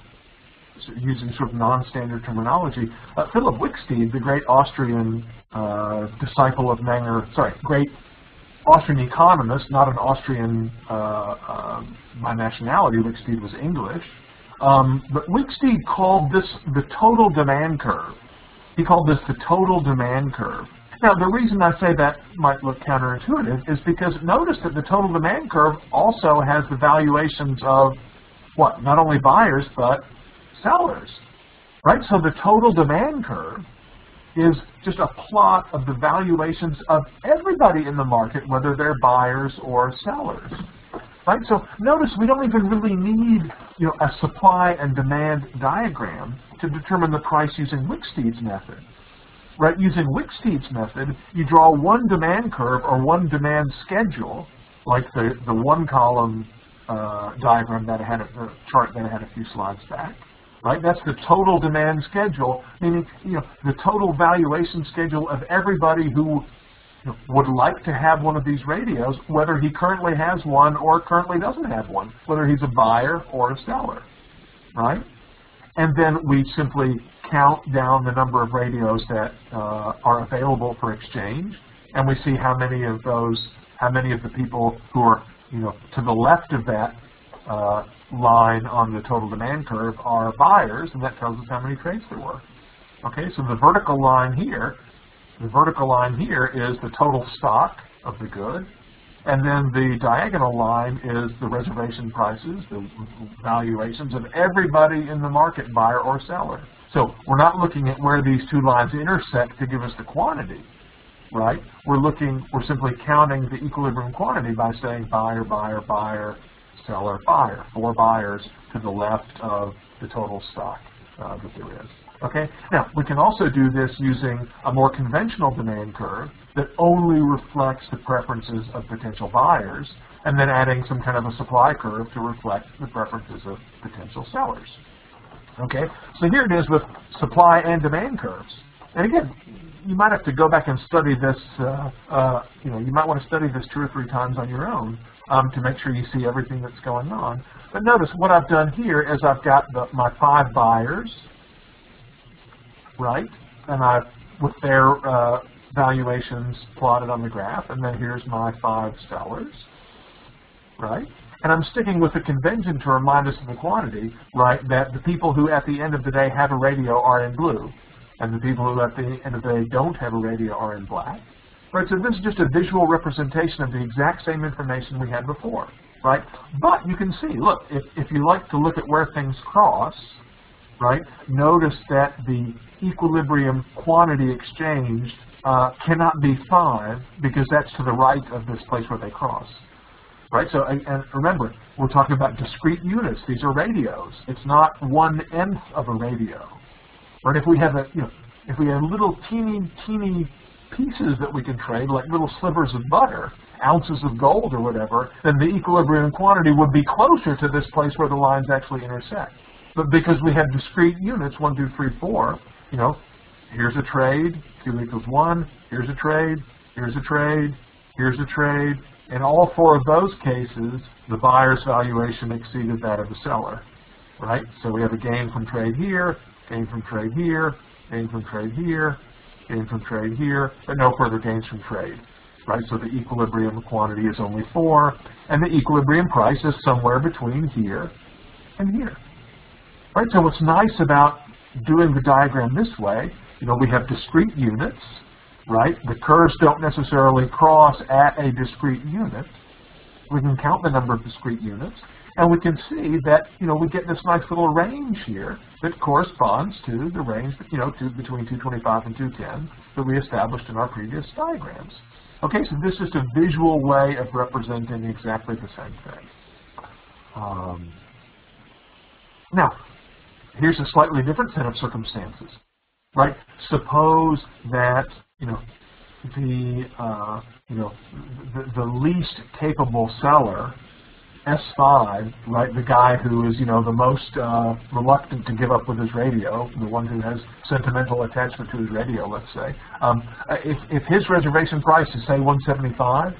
using sort of non-standard terminology, uh, Philip Wicksteed, the great Austrian uh, disciple of Menger, sorry, great Austrian economist, not an Austrian uh, uh, by nationality. Wicksteed was English. Um, but Wicksteed called this the total demand curve. He called this the total demand curve. Now, the reason I say that might look counterintuitive is because notice that the total demand curve also has the valuations of, what, not only buyers, but sellers, right? So the total demand curve is just a plot of the valuations of everybody in the market, whether they're buyers or sellers, right? So notice we don't even really need, you know, a supply and demand diagram to determine the price using Wicksteed's method, right? Using Wicksteed's method, you draw one demand curve or one demand schedule, like the, the one column uh, diagram that I had, a chart that I had a few slides back. Right, that's the total demand schedule, meaning, you know, the total valuation schedule of everybody who, you know, would like to have one of these radios, whether he currently has one or currently doesn't have one, whether he's a buyer or a seller, right? And then we simply count down the number of radios that uh, are available for exchange, and we see how many of those, how many of the people who are, you know, to the left of that uh, line on the total demand curve are buyers, and that tells us how many trades there were. Okay, so the vertical line here, the vertical line here is the total stock of the good, and then the diagonal line is the reservation prices, the valuations of everybody in the market, buyer or seller. So we're not looking at where these two lines intersect to give us the quantity, right? We're looking, we're simply counting the equilibrium quantity by saying buyer, buyer, buyer, seller, buyer, four buyers to the left of the total stock uh, that there is. Okay. Now, we can also do this using a more conventional demand curve that only reflects the preferences of potential buyers, and then adding some kind of a supply curve to reflect the preferences of potential sellers. Okay. So here it is with supply and demand curves. And again, you might have to go back and study this, uh, uh, you know, you might want to study this two or three times on your own um, to make sure you see everything that's going on. But notice what I've done here is I've got the, my five buyers, right, and I've, with their uh, valuations plotted on the graph, and then here's my five sellers, right? And I'm sticking with the convention to remind us of the quantity, right, that the people who at the end of the day have a radio are in blue, and the people who at the end of the day don't have a radio are in black. Right, so this is just a visual representation of the exact same information we had before, right? But you can see, look, if, if you like to look at where things cross, right, notice that the equilibrium quantity exchanged uh, cannot be five because that's to the right of this place where they cross. Right, so, and, and remember, we're talking about discrete units. These are radios. It's not one nth of a radio. Right, if we have a, you know, if we have little teeny, teeny pieces that we can trade, like little slivers of butter, ounces of gold or whatever, then the equilibrium quantity would be closer to this place where the lines actually intersect. But because we have discrete units, one, two, three, four, you know, here's a trade, Q equals one, here's a trade, here's a trade, here's a trade. In all four of those cases, the buyer's valuation exceeded that of the seller, right? So we have a gain from trade here, gain from trade here, gain from trade here, gain from trade here, but no further gains from trade, right? So the equilibrium quantity is only four, and the equilibrium price is somewhere between here and here, right? So what's nice about doing the diagram this way, you know, we have discrete units, right? The curves don't necessarily cross at a discrete unit. We can count the number of discrete units, And we can see that, you know, we get this nice little range here that corresponds to the range, you know, to between two twenty-five and two ten that we established in our previous diagrams. Okay, so this is a visual way of representing exactly the same thing. Um, now, here's a slightly different set of circumstances, right? Suppose that, you know, the, uh, you know, the, the least capable seller, S five, right, the guy who is, you know, the most uh, reluctant to give up with his radio, the one who has sentimental attachment to his radio, let's say, um, if, if his reservation price is, say, one seventy-five,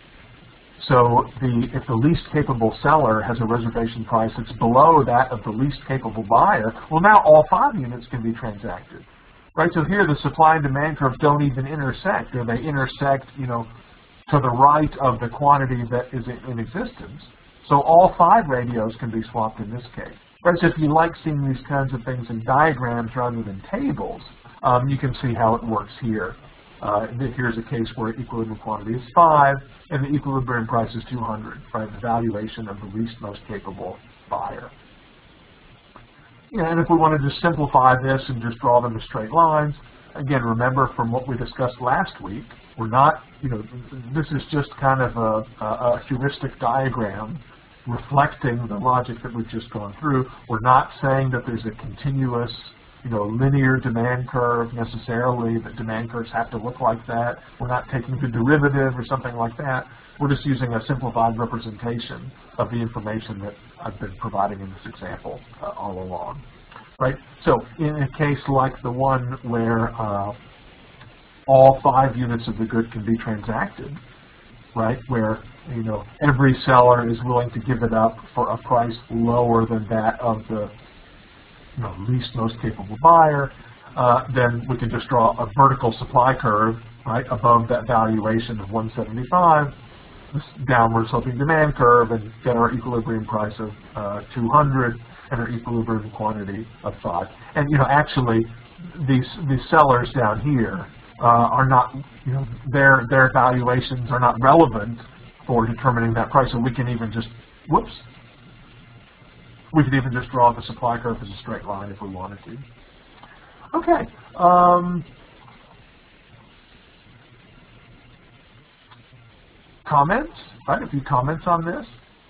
so the, if the least capable seller has a reservation price that's below that of the least capable buyer, well, now all five units can be transacted. Right, so here the supply and demand curves don't even intersect, or they intersect, you know, to the right of the quantity that is in, in existence. So all five radios can be swapped in this case. Right, so if you like seeing these kinds of things in diagrams rather than tables, um, you can see how it works here. Uh, here's a case where equilibrium quantity is five, and the equilibrium price is two hundred, right, the valuation of the least most capable buyer. Yeah, and if we wanted to simplify this and just draw them as straight lines, again, remember from what we discussed last week, we're not, you know, this is just kind of a, a, a heuristic diagram reflecting the logic that we've just gone through. We're not saying that there's a continuous, you know, linear demand curve necessarily, that demand curves have to look like that. We're not taking the derivative or something like that. We're just using a simplified representation of the information that I've been providing in this example uh, all along. Right? So in a case like the one where uh, all five units of the good can be transacted, right, where, you know, every seller is willing to give it up for a price lower than that of the, you know, least most capable buyer, uh, then we can just draw a vertical supply curve, right, above that valuation of one seventy-five, this downward sloping demand curve, and get our equilibrium price of uh, two hundred and our equilibrium quantity of five. And, you know, actually, these these sellers down here uh, are not, you know, their their valuations are not relevant for determining that price. So we can even just, whoops, we could even just draw the supply curve as a straight line if we wanted to. Okay. Um, comments? Right, a few comments on this.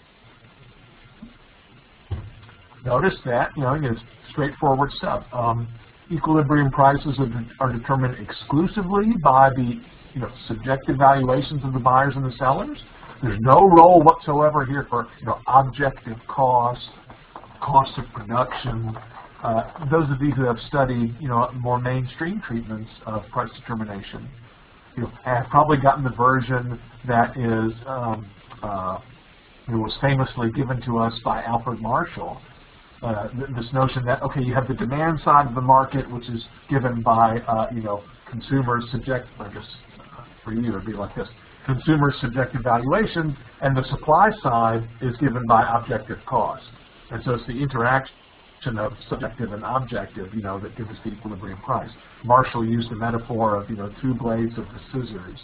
Notice that, you know, it's straightforward stuff. Um, equilibrium prices are, de are determined exclusively by the, you know, subjective valuations of the buyers and the sellers. There's no role whatsoever here for, you know, objective cost, cost of production. Uh, those of you who have studied, you know, more mainstream treatments of price determination, you know, have probably gotten the version that is, um, uh, it was famously given to us by Alfred Marshall. Uh, th this notion that, okay, you have the demand side of the market, which is given by, uh, you know, consumers' subject, I guess uh, for you it would be like this, consumers' subjective valuation, and the supply side is given by objective cost. And so it's the interaction of subjective and objective, you know, that gives us the equilibrium price. Marshall used the metaphor of, you know, two blades of the scissors.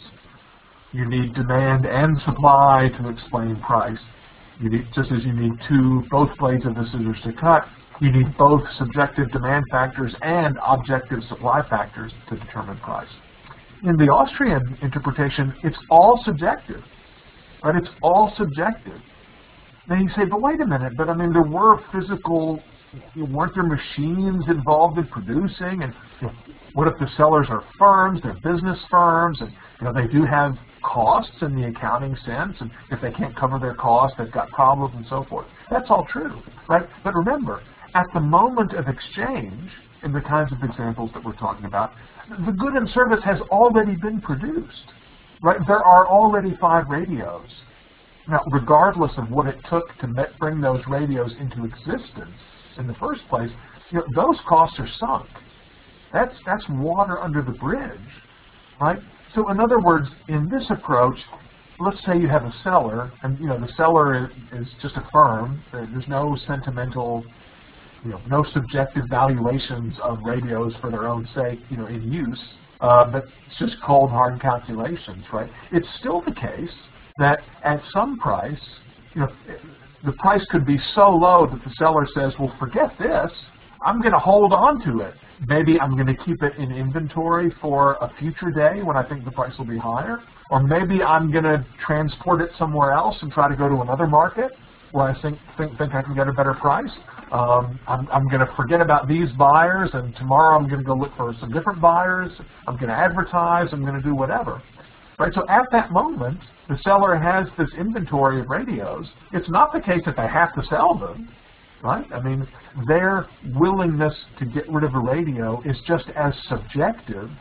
You need demand and supply to explain price. You need, just as you need two, both blades of the scissors to cut, you need both subjective demand factors and objective supply factors to determine price. In the Austrian interpretation, it's all subjective, right? It's all subjective. Then you say, but wait a minute, but I mean, there were physical, weren't there machines involved in producing? And you know, what if the sellers are firms, they're business firms, and you know, they do have costs in the accounting sense, and if they can't cover their costs, they've got problems and so forth. That's all true, right? But remember, at the moment of exchange, in the kinds of examples that we're talking about, the good and service has already been produced, right? There are already five radios. Now, regardless of what it took to bring those radios into existence in the first place, you know, those costs are sunk. That's, that's water under the bridge, right? So in other words, in this approach, let's say you have a seller, and you know the seller is, is just a firm. There's no sentimental, you know, no subjective valuations of radios for their own sake, you know, in use. Uh, but it's just cold, hard calculations, right? It's still the case that at some price, you know, the price could be so low that the seller says, well, forget this. I'm going to hold on to it. Maybe I'm going to keep it in inventory for a future day when I think the price will be higher. Or maybe I'm going to transport it somewhere else and try to go to another market where I think, think, think I can get a better price. Um, I'm, I'm going to forget about these buyers, and tomorrow I'm going to go look for some different buyers. I'm going to advertise. I'm going to do whatever. Right? So at that moment, the seller has this inventory of radios. It's not the case that they have to sell them. Right? I mean, their willingness to get rid of a radio is just as subjective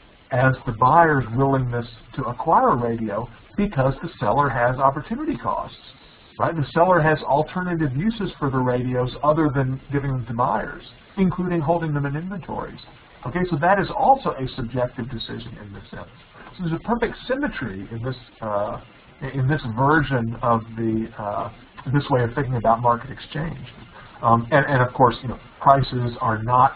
as the buyer's willingness to acquire a radio, because the seller has opportunity costs. Right? The seller has alternative uses for the radios other than giving them to buyers, including holding them in inventories. Okay, so that is also a subjective decision in this sense. So there's a perfect symmetry in this uh, in this version of the uh, this way of thinking about market exchange. Um, and, and of course, you know, prices are not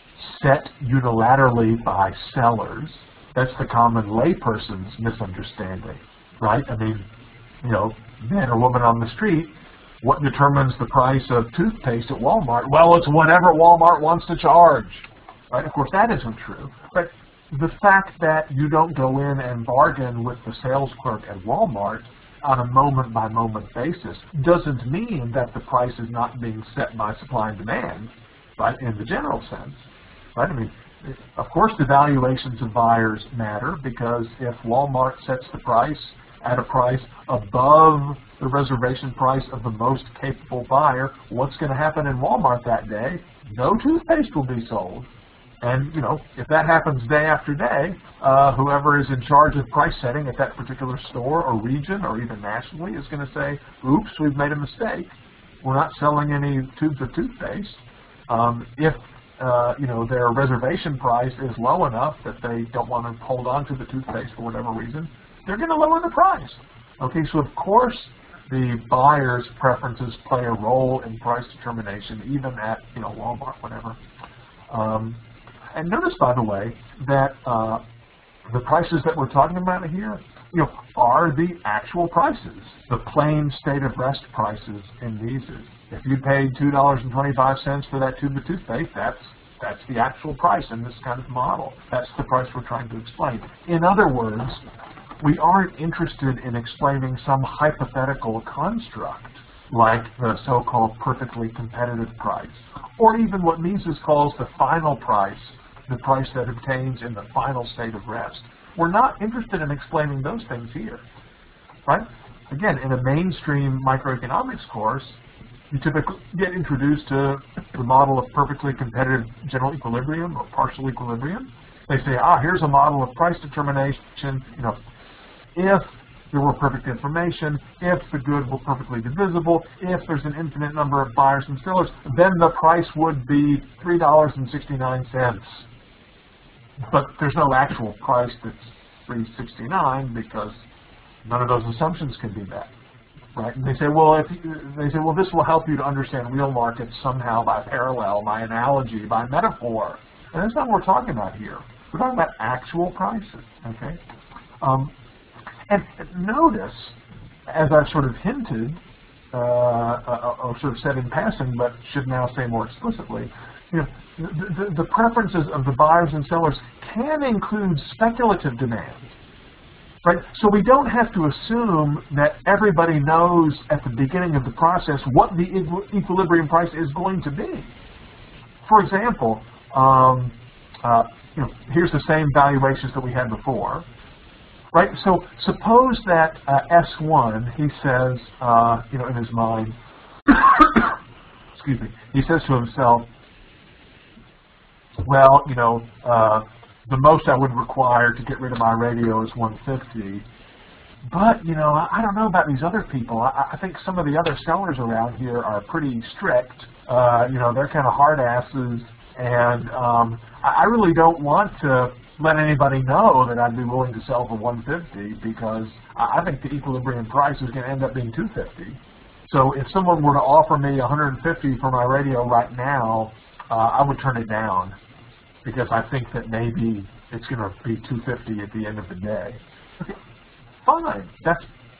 set unilaterally by sellers. That's the common layperson's misunderstanding, right? I mean, you know, man or woman on the street, what determines the price of toothpaste at Walmart? Well, it's whatever Walmart wants to charge, right? Of course, that isn't true. But the fact that you don't go in and bargain with the sales clerk at Walmart on a moment-by-moment basis doesn't mean that the price is not being set by supply and demand, right, in the general sense. Right? I mean, of course the valuations of buyers matter, because if Walmart sets the price at a price above the reservation price of the most capable buyer, what's going to happen in Walmart that day? No toothpaste will be sold. And, you know, if that happens day after day, uh, whoever is in charge of price setting at that particular store or region or even nationally is going to say, oops, we've made a mistake. We're not selling any tubes of toothpaste. Um, if, uh, you know, their reservation price is low enough that they don't want to hold on to the toothpaste for whatever reason, they're going to lower the price. Okay, so of course the buyer's preferences play a role in price determination, even at, you know, Walmart, whatever. Um, And notice, by the way, that uh, the prices that we're talking about here, you know, are the actual prices, the plain state of rest prices in these. If you paid two dollars and twenty-five cents for that tube of toothpaste, that's that's the actual price in this kind of model. That's the price we're trying to explain. In other words, we aren't interested in explaining some hypothetical construct like the so-called perfectly competitive price, or even what Mises calls the final price, the price that obtains in the final state of rest. We're not interested in explaining those things here, right? Again, in a mainstream microeconomics course, you typically get introduced to the model of perfectly competitive general equilibrium or partial equilibrium. They say, ah, here's a model of price determination, you know, if there were perfect information, if the good were perfectly divisible, if there's an infinite number of buyers and sellers, then the price would be three dollars and sixty-nine cents. But there's no actual price that's three dollars and sixty-nine cents because none of those assumptions can be met. Right? And they say, well, if you, they say, well, this will help you to understand real markets somehow by parallel, by analogy, by metaphor. And that's not what we're talking about here. We're talking about actual prices. Okay. Um, And notice, as I've sort of hinted, uh, uh, or sort of said in passing, but should now say more explicitly, you know, the, the, the preferences of the buyers and sellers can include speculative demand, right? So we don't have to assume that everybody knows at the beginning of the process what the equilibrium price is going to be. For example, um, uh, you know, here's the same valuations that we had before. Right, so suppose that uh, S one, he says, uh, you know, in his mind, excuse me, he says to himself, well, you know, uh, the most I would require to get rid of my radio is one fifty, but, you know, I, I don't know about these other people. I, I think some of the other sellers around here are pretty strict. Uh, you know, they're kind of hard asses, and um, I, I really don't want to let anybody know that I'd be willing to sell for one fifty, because I think the equilibrium price is going to end up being two fifty. So if someone were to offer me one hundred fifty for my radio right now, uh, I would turn it down, because I think that maybe it's going to be two fifty at the end of the day. Okay, fine. That's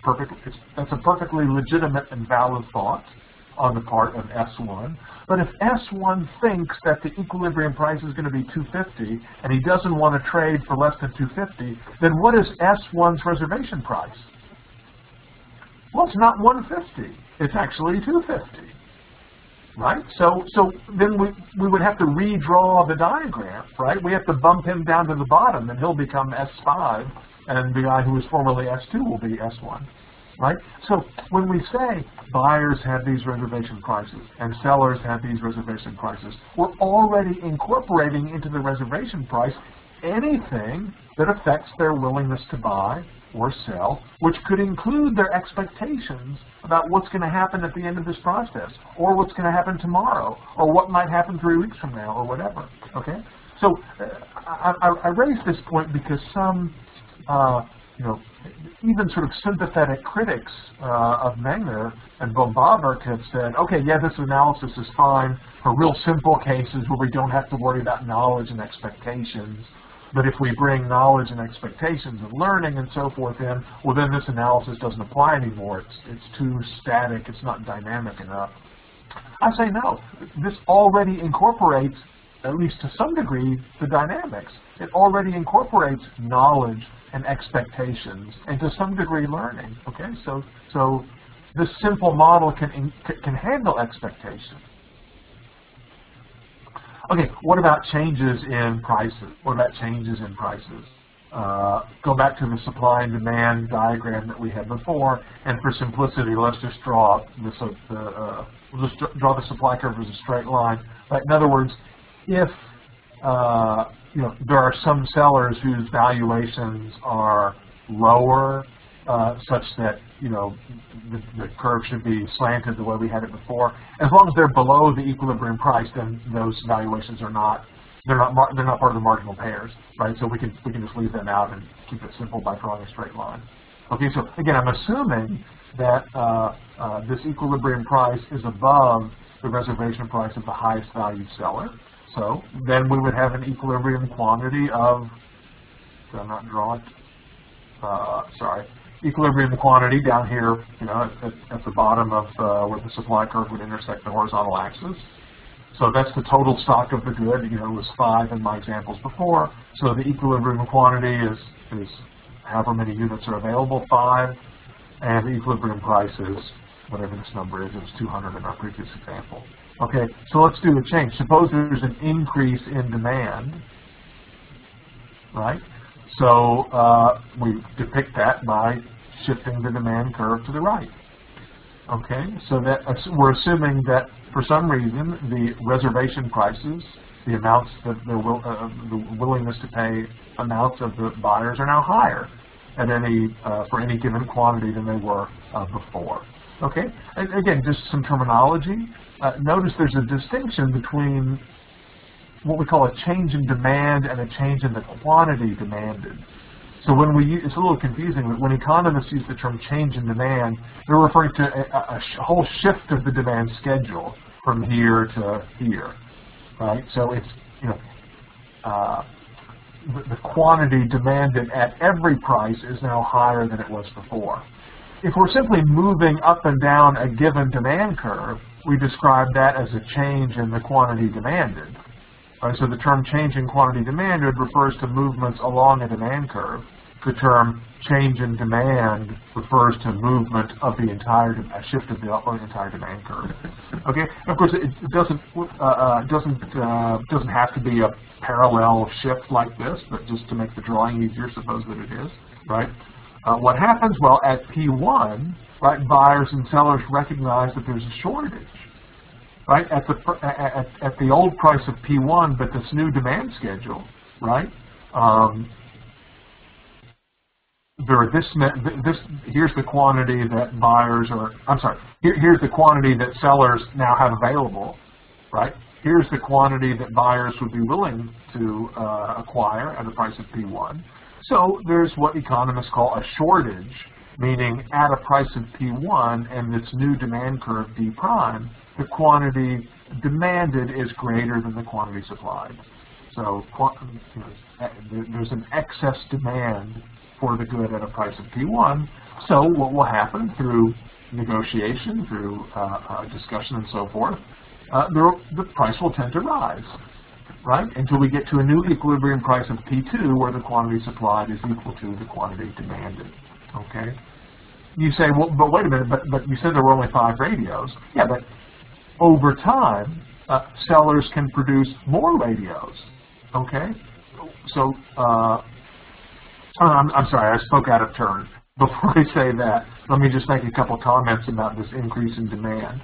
perfectly, it's, that's a perfectly legitimate and valid thought on the part of S one. But if S one thinks that the equilibrium price is going to be two fifty and he doesn't want to trade for less than two fifty, then what is S one's reservation price? Well, it's not one fifty. It's actually two fifty. Right? So so then we, we would have to redraw the diagram, right? We have to bump him down to the bottom and he'll become S five and the guy who was formerly S two will be S one. Right? So when we say buyers have these reservation prices and sellers have these reservation prices, we're already incorporating into the reservation price anything that affects their willingness to buy or sell, which could include their expectations about what's going to happen at the end of this process, or what's going to happen tomorrow, or what might happen three weeks from now, or whatever. Okay? So uh, I, I, I raise this point because some, uh, you know, even sort of sympathetic critics uh, of Menger and von Bauwerk have said, okay, yeah, this analysis is fine for real simple cases where we don't have to worry about knowledge and expectations. But if we bring knowledge and expectations and learning and so forth in, well, then this analysis doesn't apply anymore. It's, it's too static. It's not dynamic enough. I say no. This already incorporates, at least to some degree, the dynamics. It already incorporates knowledge and expectations, and to some degree, learning. Okay, so so this simple model can can handle expectations. Okay, what about changes in prices? What about changes in prices? Uh, go back to the supply and demand diagram that we had before, and for simplicity, let's just draw this. Uh, uh, we'll just draw the supply curve as a straight line. But in other words, if uh, you know there are some sellers whose valuations are lower, uh, such that you know the, the curve should be slanted the way we had it before. As long as they're below the equilibrium price, then those valuations are not they're not mar they're not part of the marginal pairs, right? So we can we can just leave them out and keep it simple by drawing a straight line. Okay, so again, I'm assuming that uh, uh, this equilibrium price is above the reservation price of the highest valued seller. So then we would have an equilibrium quantity of, did I not draw it? Uh, sorry, equilibrium quantity down here, you know, at, at the bottom of uh, where the supply curve would intersect the horizontal axis. So that's the total stock of the good. You know, it was five in my examples before. So the equilibrium quantity is is however many units are available, five, and the equilibrium price is whatever this number is. It was two hundred in our previous example. Okay, so let's do a change. Suppose there's an increase in demand, right? So uh, we depict that by shifting the demand curve to the right. Okay, so that uh, we're assuming that for some reason the reservation prices, the amounts that the, will, uh, the willingness to pay amounts of the buyers are now higher at any uh, for any given quantity than they were uh, before. Okay, and again, just some terminology. Uh, notice there's a distinction between what we call a change in demand and a change in the quantity demanded. So when we use, it's a little confusing, but when economists use the term change in demand, they're referring to a, a, a whole shift of the demand schedule from here to here, right? So it's, you know, uh, the, the quantity demanded at every price is now higher than it was before. If we're simply moving up and down a given demand curve, we describe that as a change in the quantity demanded. Right, so the term change in quantity demanded refers to movements along a demand curve. The term change in demand refers to movement of the entire a shift of the entire demand curve. Okay, of course it doesn't uh, uh, doesn't uh, doesn't have to be a parallel shift like this, but just to make the drawing easier, suppose that it is. Right. Uh, what happens? Well, at P one, right, buyers and sellers recognize that there's a shortage. Right, at the at, at the old price of P one, but this new demand schedule, right? Um, there are this this here's the quantity that buyers are. I'm sorry. Here, here's the quantity that sellers now have available, right? Here's the quantity that buyers would be willing to uh, acquire at a price of P one. So there's what economists call a shortage, meaning at a price of P one and this new demand curve D prime, the quantity demanded is greater than the quantity supplied. So you know, there's an excess demand for the good at a price of P one. So what will happen through negotiation, through uh, uh, discussion and so forth, uh, the, the price will tend to rise, right, until we get to a new equilibrium price of P two where the quantity supplied is equal to the quantity demanded, okay? You say, well, but wait a minute, but, but you said there were only five radios. Yeah, but over time, uh, sellers can produce more radios, okay? So, uh, I'm, I'm sorry, I spoke out of turn. Before I say that, let me just make a couple comments about this increase in demand.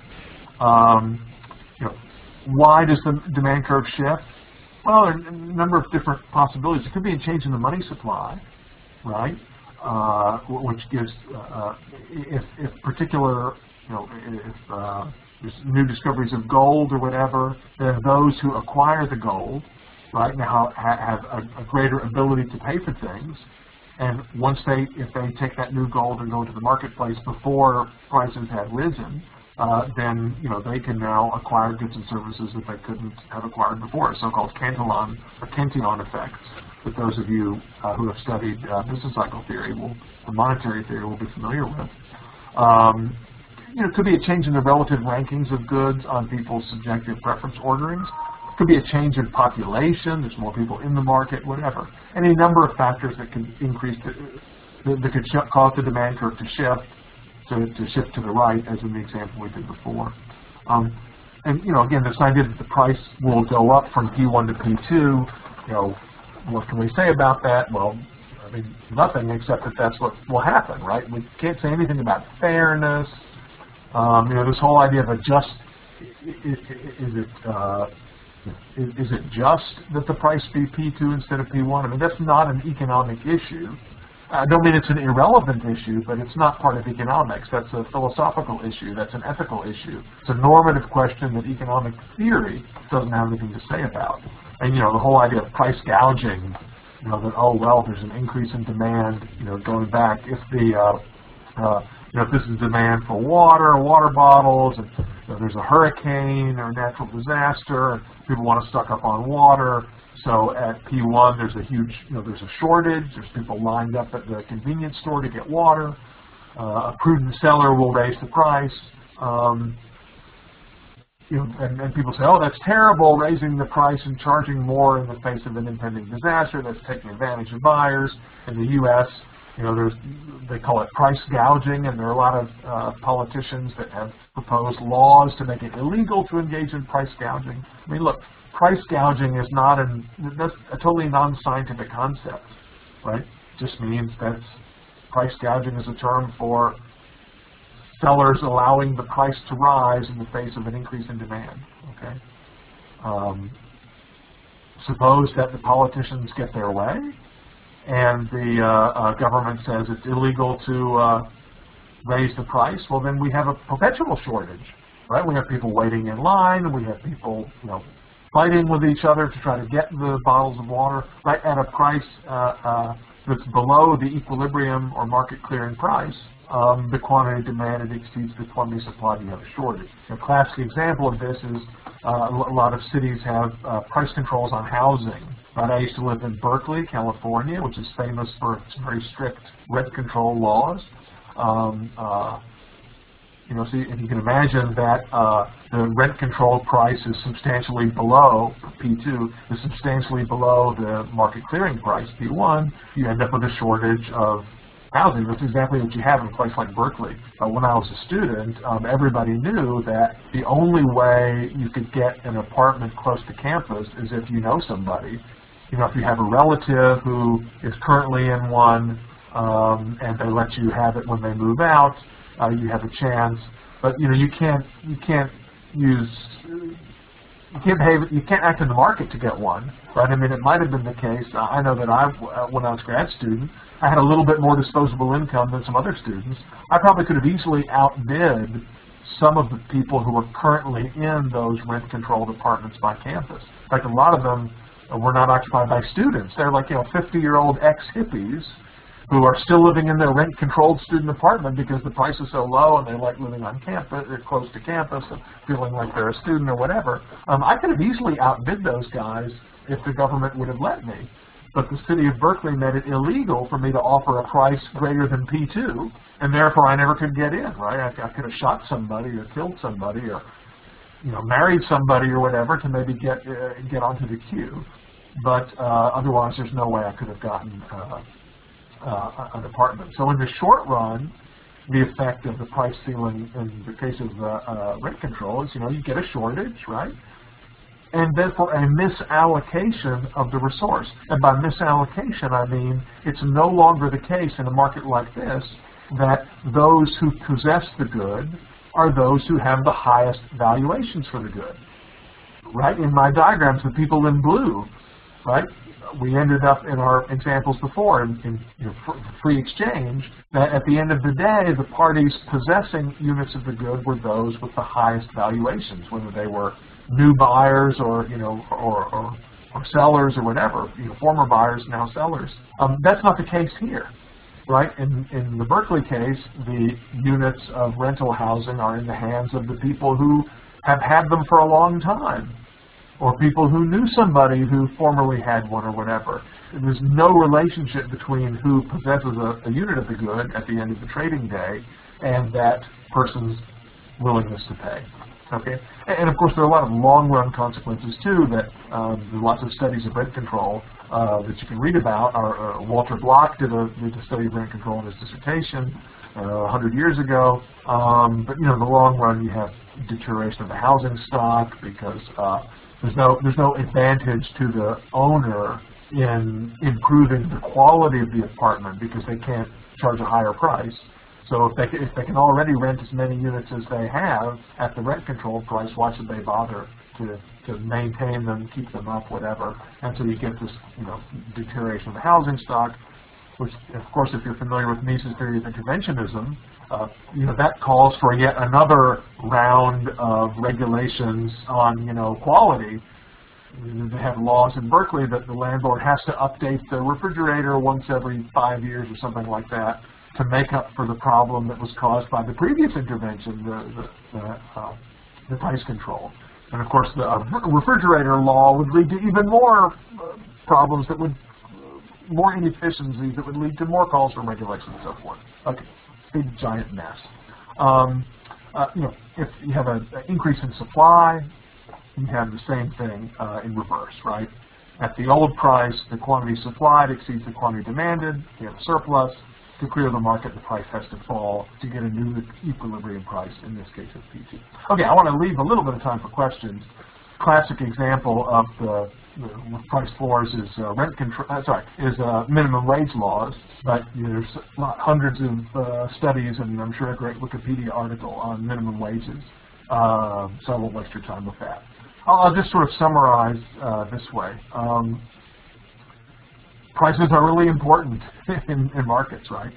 Um, you know, why does the demand curve shift? Well, there are a number of different possibilities. It could be a change in the money supply, right? Uh, which gives, uh, if, if particular, you know, if uh, there's new discoveries of gold or whatever, then those who acquire the gold, right, now have a, a greater ability to pay for things. And once they, if they take that new gold and go to the marketplace before prices had risen, uh, then you know they can now acquire goods and services that they couldn't have acquired before, so-called Cantillon or Cantillon effects. That those of you uh, who have studied uh, business cycle theory, will, or monetary theory, will be familiar with. Um, you know, it could be a change in the relative rankings of goods on people's subjective preference orderings. Could be a change in population, there's more people in the market, whatever. Any number of factors that could increase, the, that could cause the demand curve to shift, to, to shift to the right, as in the example we did before. Um, and, you know, again, this idea that the price will go up from P one to P two, you know, what can we say about that? Well, I mean, nothing except that that's what will happen, right? We can't say anything about fairness. Um, you know, this whole idea of a just, is, is it, uh, Is, is it just that the price be P two instead of P one? I mean, that's not an economic issue. I don't mean it's an irrelevant issue, but it's not part of economics. That's a philosophical issue. That's an ethical issue. It's a normative question that economic theory doesn't have anything to say about. And, you know, the whole idea of price gouging, you know, that, oh, well, there's an increase in demand, you know, going back, if the, uh, uh, you know, if this is demand for water, water bottles, and you know, there's a hurricane or a natural disaster, and people want to stock up on water. So at P one, there's a huge, you know, there's a shortage. There's people lined up at the convenience store to get water. Uh, a prudent seller will raise the price. Um, you know, and, and people say, oh, that's terrible, raising the price and charging more in the face of an impending disaster. That's taking advantage of buyers. In the U S, you know, there's, they call it price gouging, and there are a lot of uh, politicians that have proposed laws to make it illegal to engage in price gouging. I mean, look, price gouging is not an, that's a totally non-scientific concept, right? It just means that price gouging is a term for sellers allowing the price to rise in the face of an increase in demand, okay? Um, suppose that the politicians get their way, and the uh, uh, government says it's illegal to uh, raise the price, well, then we have a perpetual shortage, right? We have people waiting in line, and we have people, you know, fighting with each other to try to get the bottles of water right at a price uh, uh, that's below the equilibrium or market clearing price. Um, the quantity demanded exceeds the quantity supplied, you have a shortage. A classic example of this is uh, a lot of cities have uh, price controls on housing. Right? I used to live in Berkeley, California, which is famous for its very strict rent control laws. Um, uh, you know, so if you can imagine that uh, the rent control price is substantially below, P two, is substantially below the market clearing price, P one, you end up with a shortage of housing. That's exactly what you have in a place like Berkeley. Uh, when I was a student, um, everybody knew that the only way you could get an apartment close to campus is if you know somebody. You know, if you have a relative who is currently in one um, and they let you have it when they move out, uh, you have a chance. But you know, you can't you can't use you can't behave you can't act in the market to get one, right? I mean, it might have been the case. Uh, I know that I, uh, when I was a grad student, I had a little bit more disposable income than some other students. I probably could have easily outbid some of the people who were currently in those rent-controlled apartments by campus. In fact, a lot of them were not occupied by students. They're like, you know, fifty-year-old ex-hippies who are still living in their rent-controlled student apartment because the price is so low and they like living on campus, they're close to campus and feeling like they're a student or whatever. Um, I could have easily outbid those guys if the government would have let me. but the city of Berkeley made it illegal for me to offer a price greater than P two, and therefore I never could get in, right? I, I could have shot somebody or killed somebody or, you know, married somebody or whatever to maybe get uh, get onto the queue, but uh, otherwise there's no way I could have gotten uh, uh, an apartment. So in the short run, the effect of the price ceiling in the case of uh, uh, rent control is, you know, you get a shortage, right? And therefore a misallocation of the resource. And by misallocation, I mean it's no longer the case in a market like this that those who possess the good are those who have the highest valuations for the good. Right? In my diagrams, the people in blue, right? We ended up in our examples before in, in you know, free exchange that at the end of the day, the parties possessing units of the good were those with the highest valuations, whether they were new buyers or you know or, or, or sellers or whatever, you know, former buyers, now sellers. Um, that's not the case here, right? In, in the Berkeley case, the units of rental housing are in the hands of the people who have had them for a long time, or people who knew somebody who formerly had one or whatever. There's no relationship between who possesses a, a unit of the good at the end of the trading day and that person's willingness to pay. Okay, and of course there are a lot of long-run consequences too. That um, there are lots of studies of rent control uh, that you can read about. Our, uh, Walter Block did a, did a study of rent control in his dissertation uh, a hundred years ago. Um, but you know, in the long run, you have deterioration of the housing stock because uh, there's no there's no advantage to the owner in improving the quality of the apartment because they can't charge a higher price. So if they, if they can already rent as many units as they have at the rent control price, why should they bother to, to maintain them, keep them up, whatever? And so you get this, you know, deterioration of the housing stock, which, of course, if you're familiar with Mises' theory of interventionism, uh, you know, that calls for yet another round of regulations on, you know, quality. They have laws in Berkeley that the landlord has to update the refrigerator once every five years or something like that, to make up for the problem that was caused by the previous intervention, the, the, the, uh, the price control. And of course, the uh, refrigerator law would lead to even more uh, problems that would, uh, more inefficiencies that would lead to more calls for regulation and so forth. Okay, big giant mess. Um, uh, you know, if you have an increase in supply, you have the same thing uh, in reverse, right? At the old price, the quantity supplied exceeds the quantity demanded. You have a surplus. To clear the market, the price has to fall to get a new equilibrium price, in this case of P two. Okay, I want to leave a little bit of time for questions. Classic example of the, the price floors is uh, rent control. Uh, sorry, is uh, minimum wage laws. But you know, there's hundreds of uh, studies, and I'm sure a great Wikipedia article on minimum wages. Uh, so I won't waste your time with that. I'll, I'll just sort of summarize uh, this way. Um, Prices are really important in, in markets, right?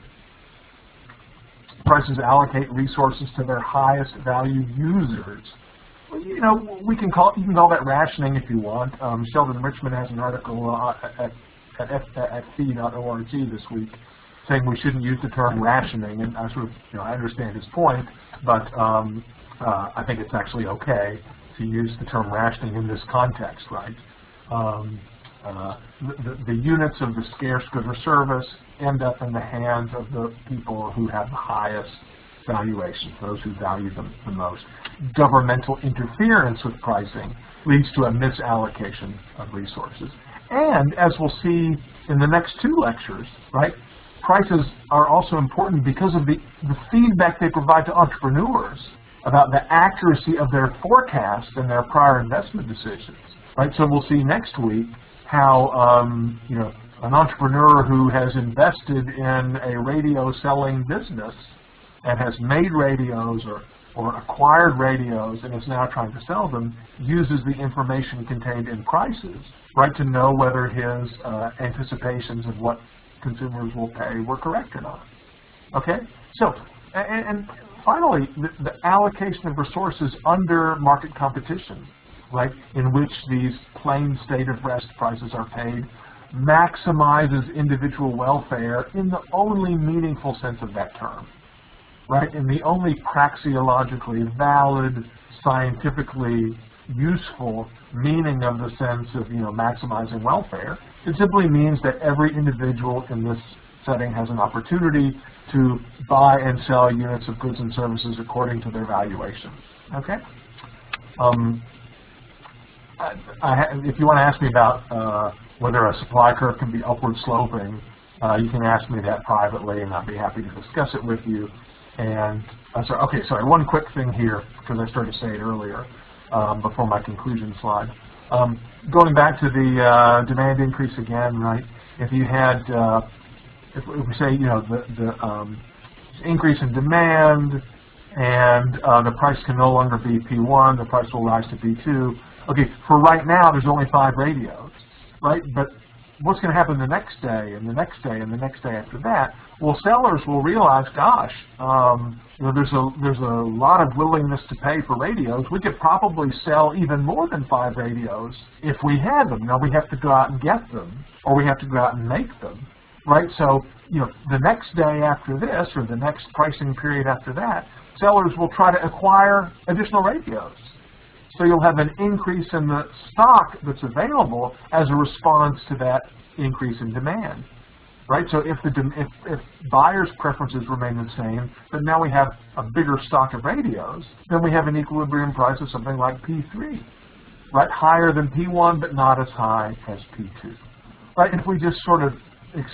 Prices allocate resources to their highest value users. Well, you know, we can call you can call that rationing if you want. Um, Sheldon Richman has an article uh, at at, at, at fee dot org this week saying we shouldn't use the term rationing, and I sort of, you know, I understand his point, but um, uh, I think it's actually okay to use the term rationing in this context, right? Um, Uh, the, the units of the scarce good or service end up in the hands of the people who have the highest valuation, those who value them the most. Governmental interference with pricing leads to a misallocation of resources. And as we'll see in the next two lectures, right, prices are also important because of the, the feedback they provide to entrepreneurs about the accuracy of their forecasts and their prior investment decisions. Right, so we'll see next week how um, you know, an entrepreneur who has invested in a radio selling business and has made radios or, or acquired radios and is now trying to sell them uses the information contained in prices, right, to know whether his uh, anticipations of what consumers will pay were correct or not. Okay, so and, and finally, the, the allocation of resources under market competition, right, in which these plain state of rest prices are paid, maximizes individual welfare in the only meaningful sense of that term, right, in the only praxeologically valid, scientifically useful meaning of the sense of, you know, maximizing welfare. It simply means that every individual in this setting has an opportunity to buy and sell units of goods and services according to their valuation. Okay? Um, I, I, if you want to ask me about uh, whether a supply curve can be upward sloping, uh, you can ask me that privately, and I'd be happy to discuss it with you. And uh, sorry, okay, sorry, one quick thing here, because I started to say it earlier um, before my conclusion slide. Um, going back to the uh, demand increase again, right? If you had, uh, if, if we say, you know, the, the um, increase in demand, and uh, the price can no longer be P one, the price will rise to P two. Okay, for right now, there's only five radios, right? But what's going to happen the next day, and the next day, and the next day after that? Well, sellers will realize, gosh, um, you know, there's a there's a lot of willingness to pay for radios. We could probably sell even more than five radios if we had them. Now we have to go out and get them, or we have to go out and make them, right? So, you know, the next day after this, or the next pricing period after that, sellers will try to acquire additional radios. So you'll have an increase in the stock that's available as a response to that increase in demand, right? So if the if, if buyers' preferences remain the same, but now we have a bigger stock of radios, then we have an equilibrium price of something like P three, right? Higher than P one, but not as high as P two, right? If we just sort of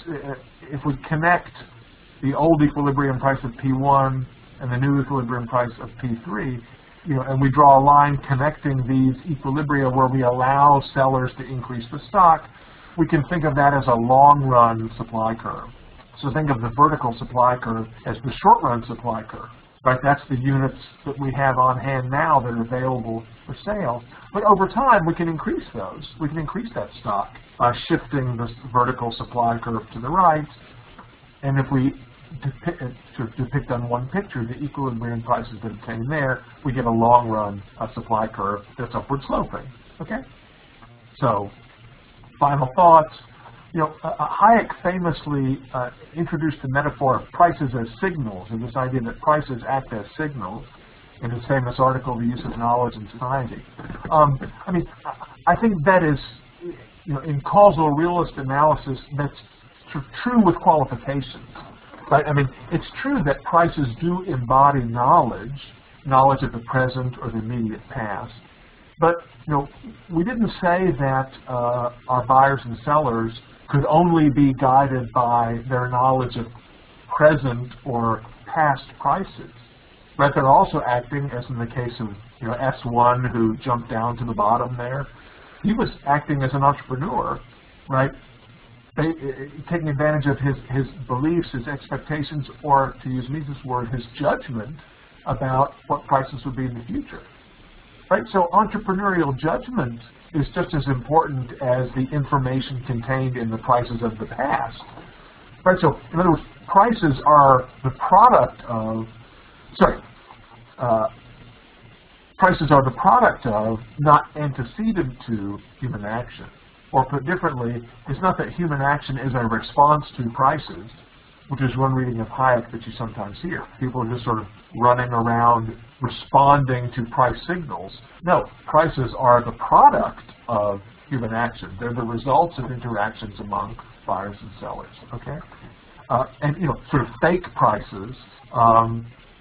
if we connect the old equilibrium price of P one and the new equilibrium price of P three, you know, and we draw a line connecting these equilibria where we allow sellers to increase the stock, we can think of that as a long-run supply curve. So think of the vertical supply curve as the short-run supply curve, right? That's the units that we have on hand now that are available for sale. But over time, we can increase those. We can increase that stock by shifting the vertical supply curve to the right. And if we depict, to depict on one picture the equilibrium prices that obtain there, we get a long-run uh, supply curve that's upward sloping. Okay? So, final thoughts. You know, uh, Hayek famously uh, introduced the metaphor of prices as signals, and this idea that prices act as signals in his famous article, The Use of Knowledge in Society. Um, I mean, I think that is, you know, in causal realist analysis, that's tr true with qualifications. Right? I mean, it's true that prices do embody knowledge, knowledge of the present or the immediate past. But, you know, we didn't say that uh, our buyers and sellers could only be guided by their knowledge of present or past prices. Right? They're also acting, as in the case of, you know, S one, who jumped down to the bottom there. He was acting as an entrepreneur, right? They, taking advantage of his, his beliefs, his expectations, or, to use Mises' word, his judgment about what prices would be in the future. Right? So entrepreneurial judgment is just as important as the information contained in the prices of the past. Right? So, in other words, prices are the product of, sorry, uh, prices are the product of, not antecedent to, human action. Or put differently, it's not that human action is a response to prices, which is one reading of Hayek that you sometimes hear. People are just sort of running around responding to price signals. No, prices are the product of human action. They're the results of interactions among buyers and sellers, okay? Uh, and, you know, sort of fake prices um,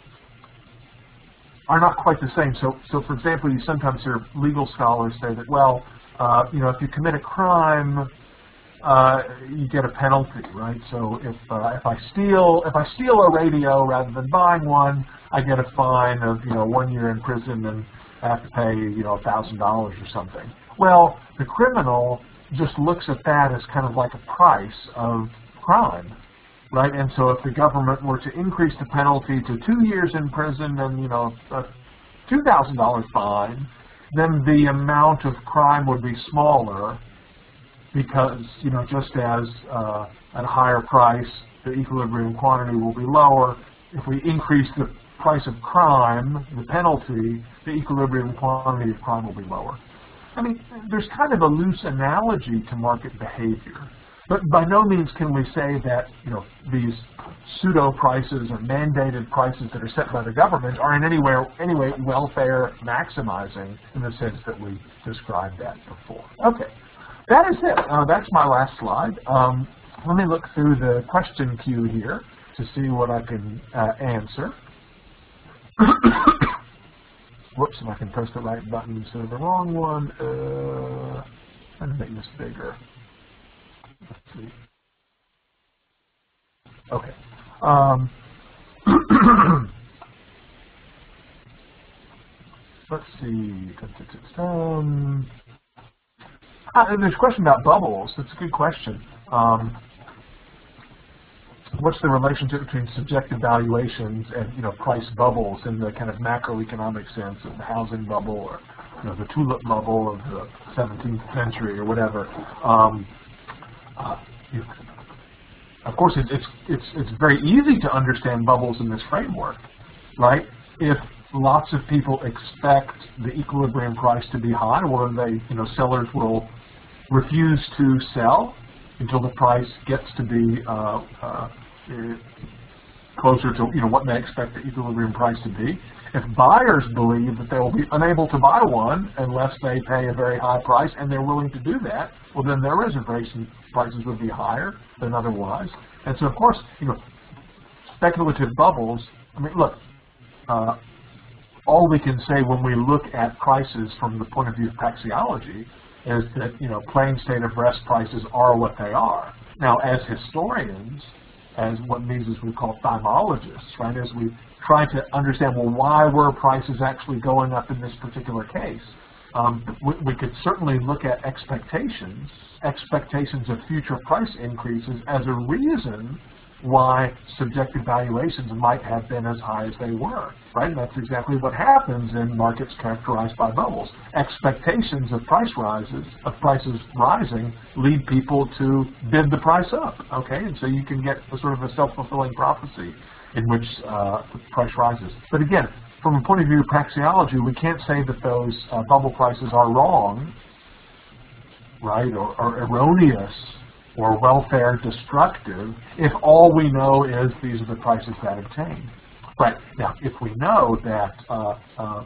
are not quite the same. So, so, for example, you sometimes hear legal scholars say that, well, Uh, you know, if you commit a crime, uh, you get a penalty, right? So if uh, if I steal if I steal a radio rather than buying one, I get a fine of, you know, one year in prison, and I have to pay, you know, a thousand dollars or something. Well, the criminal just looks at that as kind of like a price of crime, right? And so if the government were to increase the penalty to two years in prison and, you know, a two thousand dollar fine, then the amount of crime would be smaller because, you know, just as uh, at a higher price, the equilibrium quantity will be lower. If we increase the price of crime, the penalty, the equilibrium quantity of crime will be lower. I mean, there's kind of a loose analogy to market behavior. But by no means can we say that, you know, these pseudo prices or mandated prices that are set by the government are in any way, any way welfare maximizing in the sense that we described that before. Okay, that is it. Uh, that's my last slide. Um, let me look through the question queue here to see what I can uh, answer. Whoops, and I can press the right button instead of the wrong one. Uh, I'm going to make this bigger. Let's see. Okay. Um, let's see. Um, ah, there's a question about bubbles. That's a good question. Um, what's the relationship between subjective valuations and, you know, price bubbles in the kind of macroeconomic sense of the housing bubble or, you know, the tulip bubble of the seventeenth century or whatever? Um, uh, you, of course, it, it's it's it's very easy to understand bubbles in this framework, right? If lots of people expect the equilibrium price to be high, well, then they, you know, sellers will refuse to sell until the price gets to be uh, uh, closer to, you know, what they expect the equilibrium price to be. If buyers believe that they will be unable to buy one unless they pay a very high price, and they're willing to do that, well, then their reservation prices would be higher than otherwise. And so, of course, you know, speculative bubbles, I mean, look, uh, all we can say when we look at prices from the point of view of praxeology is that, you know, plain state of rest prices are what they are. Now, as historians, as what Mises would call thymologists, right, as we try to understand, well, why were prices actually going up in this particular case? Um, we, we could certainly look at expectations, expectations of future price increases as a reason why subjective valuations might have been as high as they were, right? And that's exactly what happens in markets characterized by bubbles. Expectations of price rises, of prices rising, lead people to bid the price up, okay? And so you can get a sort of a self-fulfilling prophecy in which uh, the price rises. But again, from a point of view of praxeology, we can't say that those uh, bubble prices are wrong, right, or, or erroneous, or welfare destructive, if all we know is these are the prices that obtain. But now, if we know that uh, uh,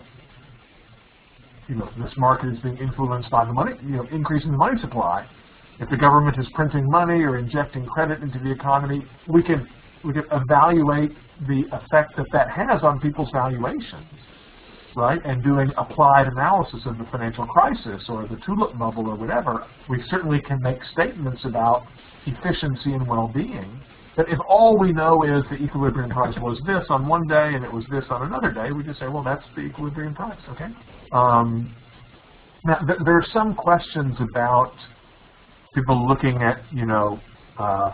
you know, this market is being influenced by the money, you know, increasing the money supply, if the government is printing money or injecting credit into the economy, we can we can evaluate the effect that that has on people's valuations, right? And doing applied analysis of the financial crisis or the tulip bubble or whatever, we certainly can make statements about efficiency and well-being. But if all we know is the equilibrium price was this on one day and it was this on another day, we just say, well, that's the equilibrium price, okay? Um, now, th there are some questions about people looking at, you know, uh,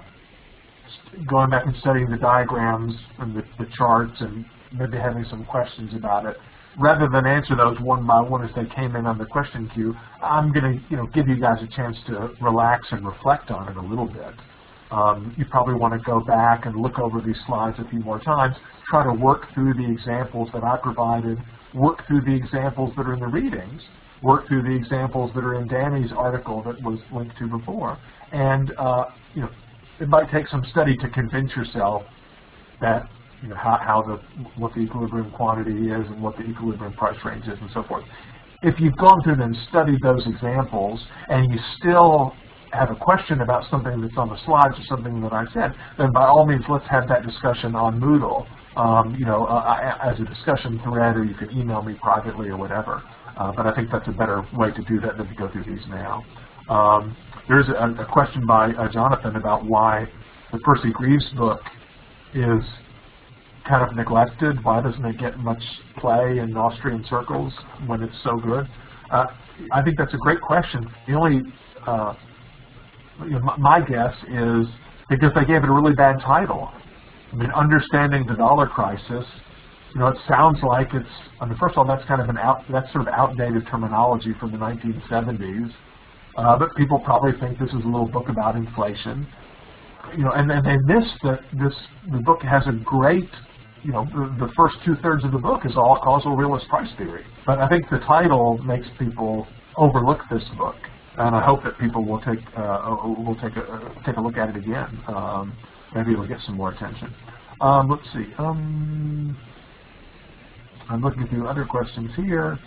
going back and studying the diagrams and the, the charts and maybe having some questions about it. Rather than answer those one by one as they came in on the question queue, I'm going to, you know, give you guys a chance to relax and reflect on it a little bit. Um, you probably want to go back and look over these slides a few more times, try to work through the examples that I provided, work through the examples that are in the readings, work through the examples that are in Danny's article that was linked to before, and uh, you know, it might take some study to convince yourself that, you know, how, how the, what the equilibrium quantity is and what the equilibrium price range is and so forth. If you've gone through and studied those examples and you still have a question about something that's on the slides or something that I said, then by all means, let's have that discussion on Moodle, um, you know, uh, as a discussion thread, or you can email me privately or whatever. Uh, but I think that's a better way to do that than to go through these now. Um, there's a, a question by uh, Jonathan about why the Percy Greaves book is kind of neglected. Why doesn't it get much play in Austrian circles when it's so good? Uh, I think that's a great question. The only, uh, you know, my, my guess is because they gave it a really bad title. I mean, Understanding the Dollar Crisis, you know, it sounds like it's, I mean, first of all, that's kind of an out, that's sort of outdated terminology from the nineteen seventies. Uh, but people probably think this is a little book about inflation. You know, and then they miss that this, the book has a great, you know, the, the first two-thirds of the book is all causal realist price theory. But I think the title makes people overlook this book. and I hope that people will take uh, will take a take a look at it again. Um, maybe it'll get some more attention. Um, let's see. Um, I'm looking through other questions here.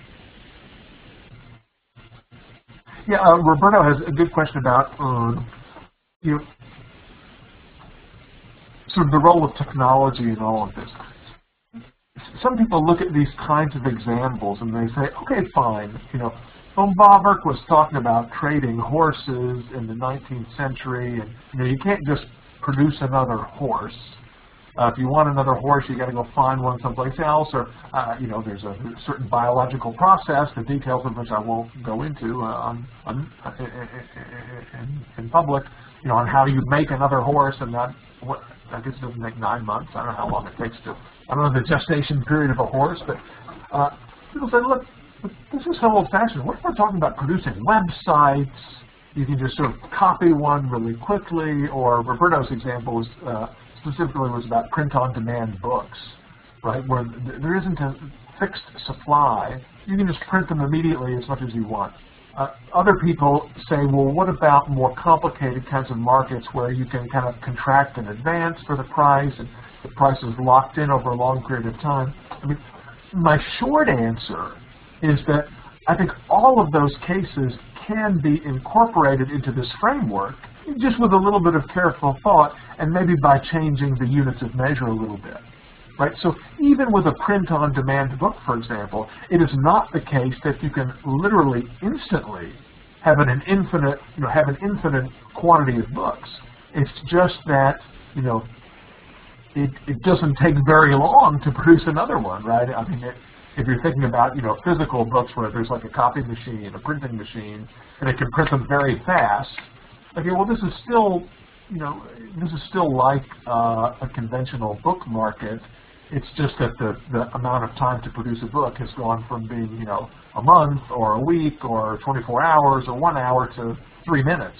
Yeah, uh, Roberto has a good question about uh, you know, sort of the role of technology in all of this. Some people look at these kinds of examples and they say, okay, fine, you know, von Bauwerk was talking about trading horses in the nineteenth century, and you know, you can't just produce another horse. Uh, if you want another horse, you got to go find one someplace else, or uh, you know, there's a certain biological process, the details of which I won't go into uh, on, on, in, in public. You know, on how you make another horse, and that what I guess it doesn't take nine months. I don't know how long it takes to. I don't know the gestation period of a horse, but uh, people say, look, this is so old-fashioned. What if we're talking about producing websites? You can just sort of copy one really quickly, or Roberto's example was uh, specifically was about print-on-demand books, right, where th there isn't a fixed supply. You can just print them immediately as much as you want. Uh, other people say, well, what about more complicated kinds of markets where you can kind of contract in advance for the price, and the price is locked in over a long period of time? I mean, my short answer is that I think all of those cases can be incorporated into this framework, just with a little bit of careful thought, and maybe by changing the units of measure a little bit. Right? So even with a print-on-demand book, for example, it is not the case that you can literally instantly have an infinite, you know, have an infinite quantity of books. It's just that, you know, it, it doesn't take very long to produce another one, right? I mean, it, if you're thinking about, you know, physical books where there's like a copy machine, a printing machine, and it can print them very fast. Okay, well, this is still, you know, this is still like uh, a conventional book market. It's just that the, the amount of time to produce a book has gone from being, you know, a month or a week or twenty-four hours or one hour to three minutes.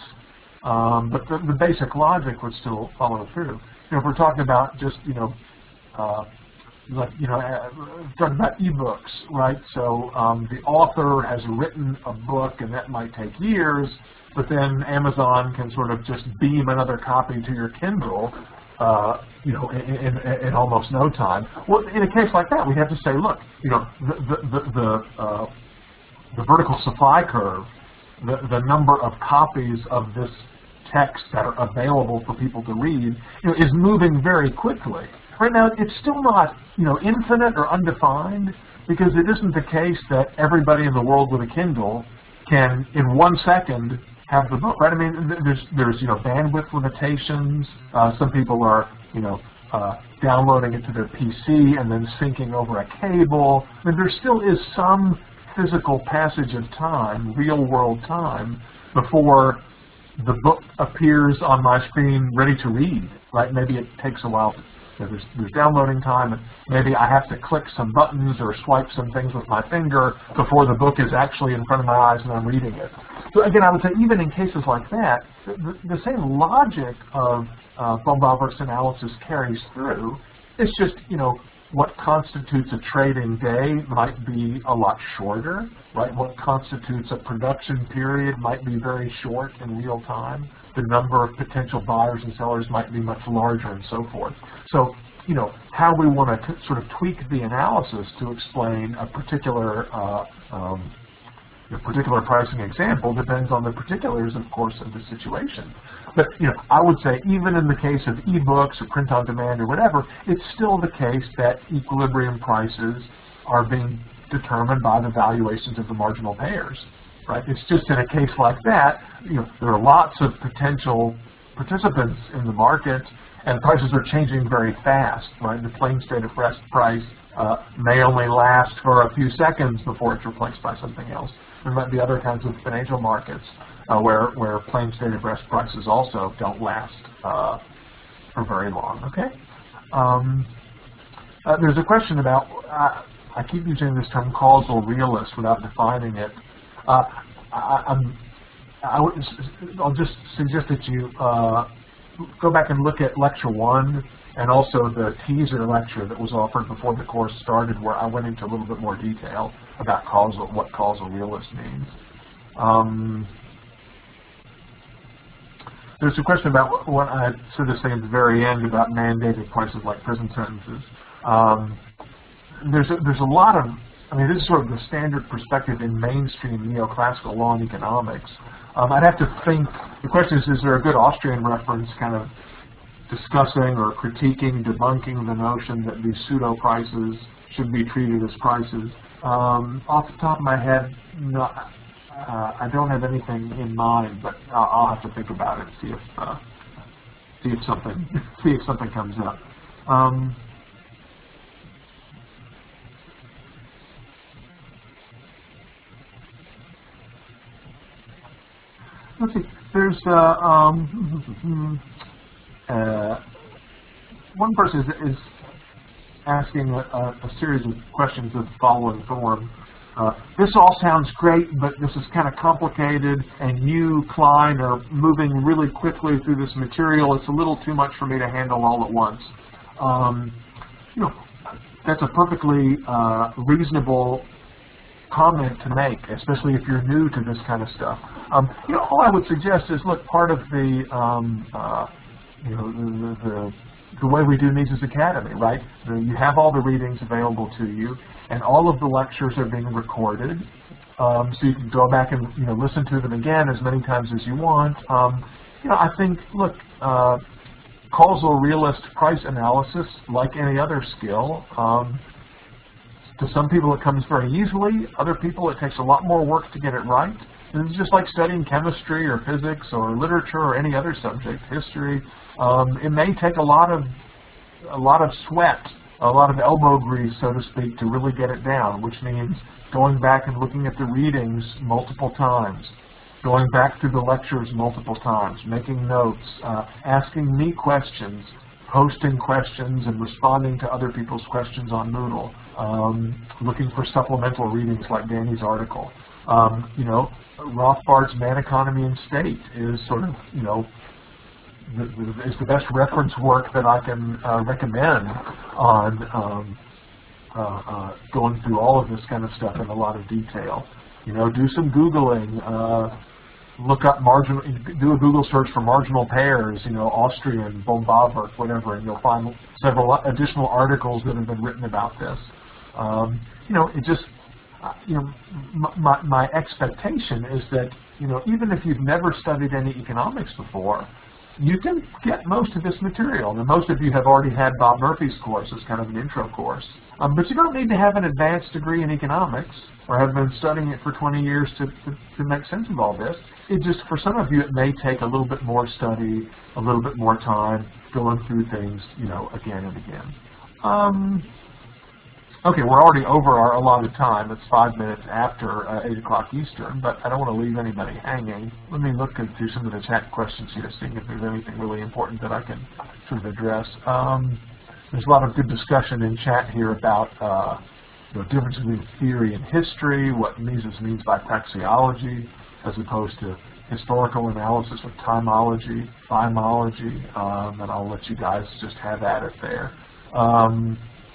Um, but the, the basic logic would still follow through. You know, if we're talking about just, you know, uh, like, you know, uh, talking about ebooks, right? So um, the author has written a book, and that might take years, but then Amazon can sort of just beam another copy to your Kindle. Uh, you know, in, in, in almost no time. Well, in a case like that, we have to say, look, you know, the the the, the, uh, the vertical supply curve, the the number of copies of this text that are available for people to read, you know, is moving very quickly. Right now, it's still not, you know, infinite or undefined, because it isn't the case that everybody in the world with a Kindle can, in one second, have the book, right? I mean, there's, there's you know, bandwidth limitations. Uh, some people are, you know, uh, downloading it to their P C and then syncing over a cable. I mean, there still is some physical passage of time, real-world time, before the book appears on my screen ready to read, right? Maybe it takes a while. To, you know, there's, there's downloading time, and maybe I have to click some buttons or swipe some things with my finger before the book is actually in front of my eyes and I'm reading it. So again, I would say even in cases like that, the, the same logic of uh, von Bauwerk's analysis carries through. It's just, you know, what constitutes a trading day might be a lot shorter, right? What constitutes a production period might be very short in real time. The number of potential buyers and sellers might be much larger, and so forth. So, you know, how we want to sort of tweak the analysis to explain a particular uh, um, a particular pricing example depends on the particulars, of course, of the situation. But, you know, I would say even in the case of ebooks or print-on-demand or whatever, it's still the case that equilibrium prices are being determined by the valuations of the marginal payers, right? It's just in a case like that, you know, there are lots of potential participants in the market, and prices are changing very fast, right? The plain state of rest price uh, may only last for a few seconds before it's replaced by something else. There might be other kinds of financial markets uh, where, where plain state of rest prices also don't last uh, for very long, okay? Um, uh, there's a question about, uh, I keep using this term causal realist without defining it. Uh, I, I'm, I would, I'll just suggest that you uh, go back and look at lecture one and also the teaser lecture that was offered before the course started, where I went into a little bit more detail about causal, what causal realist means. Um, there's a question about what I sort of say at the very end about mandated prices like prison sentences. Um, there's a, there's a lot of, I mean, this is sort of the standard perspective in mainstream neoclassical law and economics. Um, I'd have to think, the question is, is there a good Austrian reference kind of discussing or critiquing, debunking the notion that these pseudo prices should be treated as prices? Um, off the top of my head, no, uh, I don't have anything in mind, but I'll, I'll have to think about it, see if uh, see if something see if something comes up. Um, let's see. There's uh, um, uh, one person is, is asking a, a series of questions of the following form. Uh, this all sounds great, but this is kind of complicated, and you, Klein, are moving really quickly through this material. It's a little too much for me to handle all at once. Um, you know, that's a perfectly uh, reasonable comment to make, especially if you're new to this kind of stuff. Um, you know, all I would suggest is, look, part of the, um, uh, you know, the, the, the way we do Mises Academy, right? The, you have all the readings available to you, and all of the lectures are being recorded, um, so you can go back and, you know, listen to them again as many times as you want. Um, you know, I think, look, uh, causal realist price analysis, like any other skill, um, to some people it comes very easily. Other people it takes a lot more work to get it right. And it's just like studying chemistry or physics or literature or any other subject, history. Um, it may take a lot of a lot of sweat, a lot of elbow grease, so to speak, to really get it down, which means going back and looking at the readings multiple times, going back through the lectures multiple times, making notes, uh, asking me questions, posting questions and responding to other people's questions on Moodle, um, looking for supplemental readings like Danny's article. Um, you know, Rothbard's Man, Economy, and State is sort of, you know, the, the, is the best reference work that I can uh, recommend on um, uh, uh, going through all of this kind of stuff in a lot of detail. You know, do some Googling. Uh, Look up marginal, do a Google search for marginal pairs, you know, Austrian, Bohm-Bawerk, whatever, and you'll find several additional articles that have been written about this. Um, you know, it just, uh, you know, my, my expectation is that, you know, even if you've never studied any economics before, you can get most of this material. And most of you have already had Bob Murphy's course as kind of an intro course. Um, but you don't need to have an advanced degree in economics or have been studying it for twenty years to, to, to make sense of all this. It just, for some of you, it may take a little bit more study, a little bit more time, going through things, you know, again and again. Um, okay, we're already over our allotted time. It's five minutes after uh, eight o'clock Eastern, but I don't want to leave anybody hanging. Let me look through some of the chat questions here, seeing if there's anything really important that I can sort of address. Um, there's a lot of good discussion in chat here about uh, the difference between theory and history, what Mises means by praxeology, as opposed to historical analysis of timology, thymology, um, and I'll let you guys just have at it there. Um,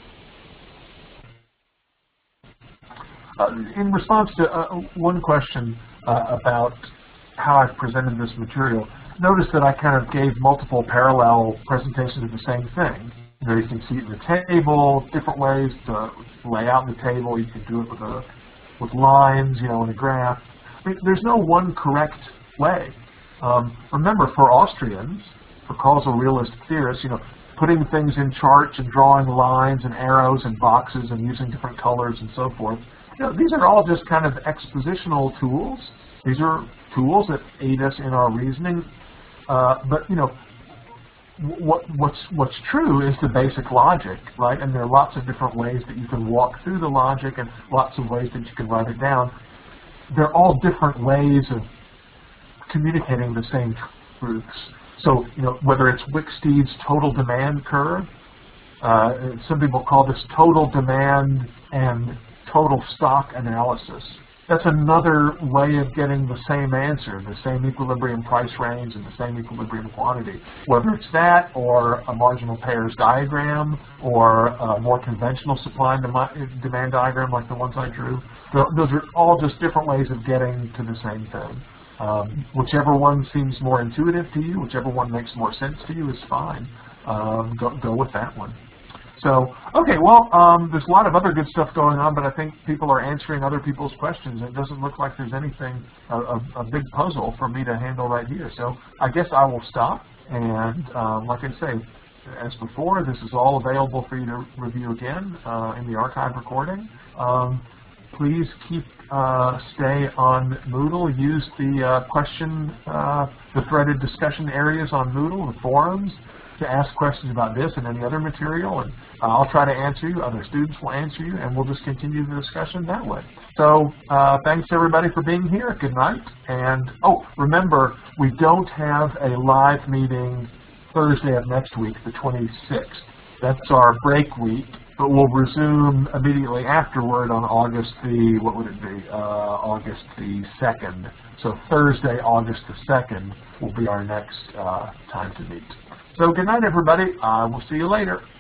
uh, in response to uh, one question uh, about how I've presented this material, notice that I kind of gave multiple parallel presentations of the same thing. You know, you can see it in the table, different ways to lay out the table. You can do it with a with lines, you know, in a graph. I mean, there's no one correct way. Um, remember, for Austrians, for causal realist theorists, you know, putting things in charts and drawing lines and arrows and boxes and using different colors and so forth, you know, these are all just kind of expositional tools. These are tools that aid us in our reasoning. Uh, but, you know, what, what's, what's true is the basic logic, right? And there are lots of different ways that you can walk through the logic and lots of ways that you can write it down. They're all different ways of communicating the same truths. So, you know, whether it's Wicksteed's total demand curve, uh, some people call this total demand and total stock analysis. That's another way of getting the same answer, the same equilibrium price range and the same equilibrium quantity. Whether it's that or a marginal pairs diagram or a more conventional supply and demand diagram like the ones I drew, those are all just different ways of getting to the same thing. Um, whichever one seems more intuitive to you, whichever one makes more sense to you is fine. Um, go, go with that one. So, okay, well, um, there's a lot of other good stuff going on, but I think people are answering other people's questions. It doesn't look like there's anything, a, a, a big puzzle for me to handle right here. So I guess I will stop, and um, like I say, as before, this is all available for you to review again uh, in the archive recording. Um, please keep, uh, stay on Moodle. Use the uh, question, uh, the threaded discussion areas on Moodle, the forums, to ask questions about this and any other material, and uh, I'll try to answer you. Other students will answer you, and we'll just continue the discussion that way. So uh, thanks everybody for being here. Good night. And oh, remember, we don't have a live meeting Thursday of next week, the twenty-sixth. That's our break week, but we'll resume immediately afterward on August the, what would it be, uh, August the second. So Thursday, August the second will be our next uh, time to meet. So good night, everybody. Uh, we'll see you later.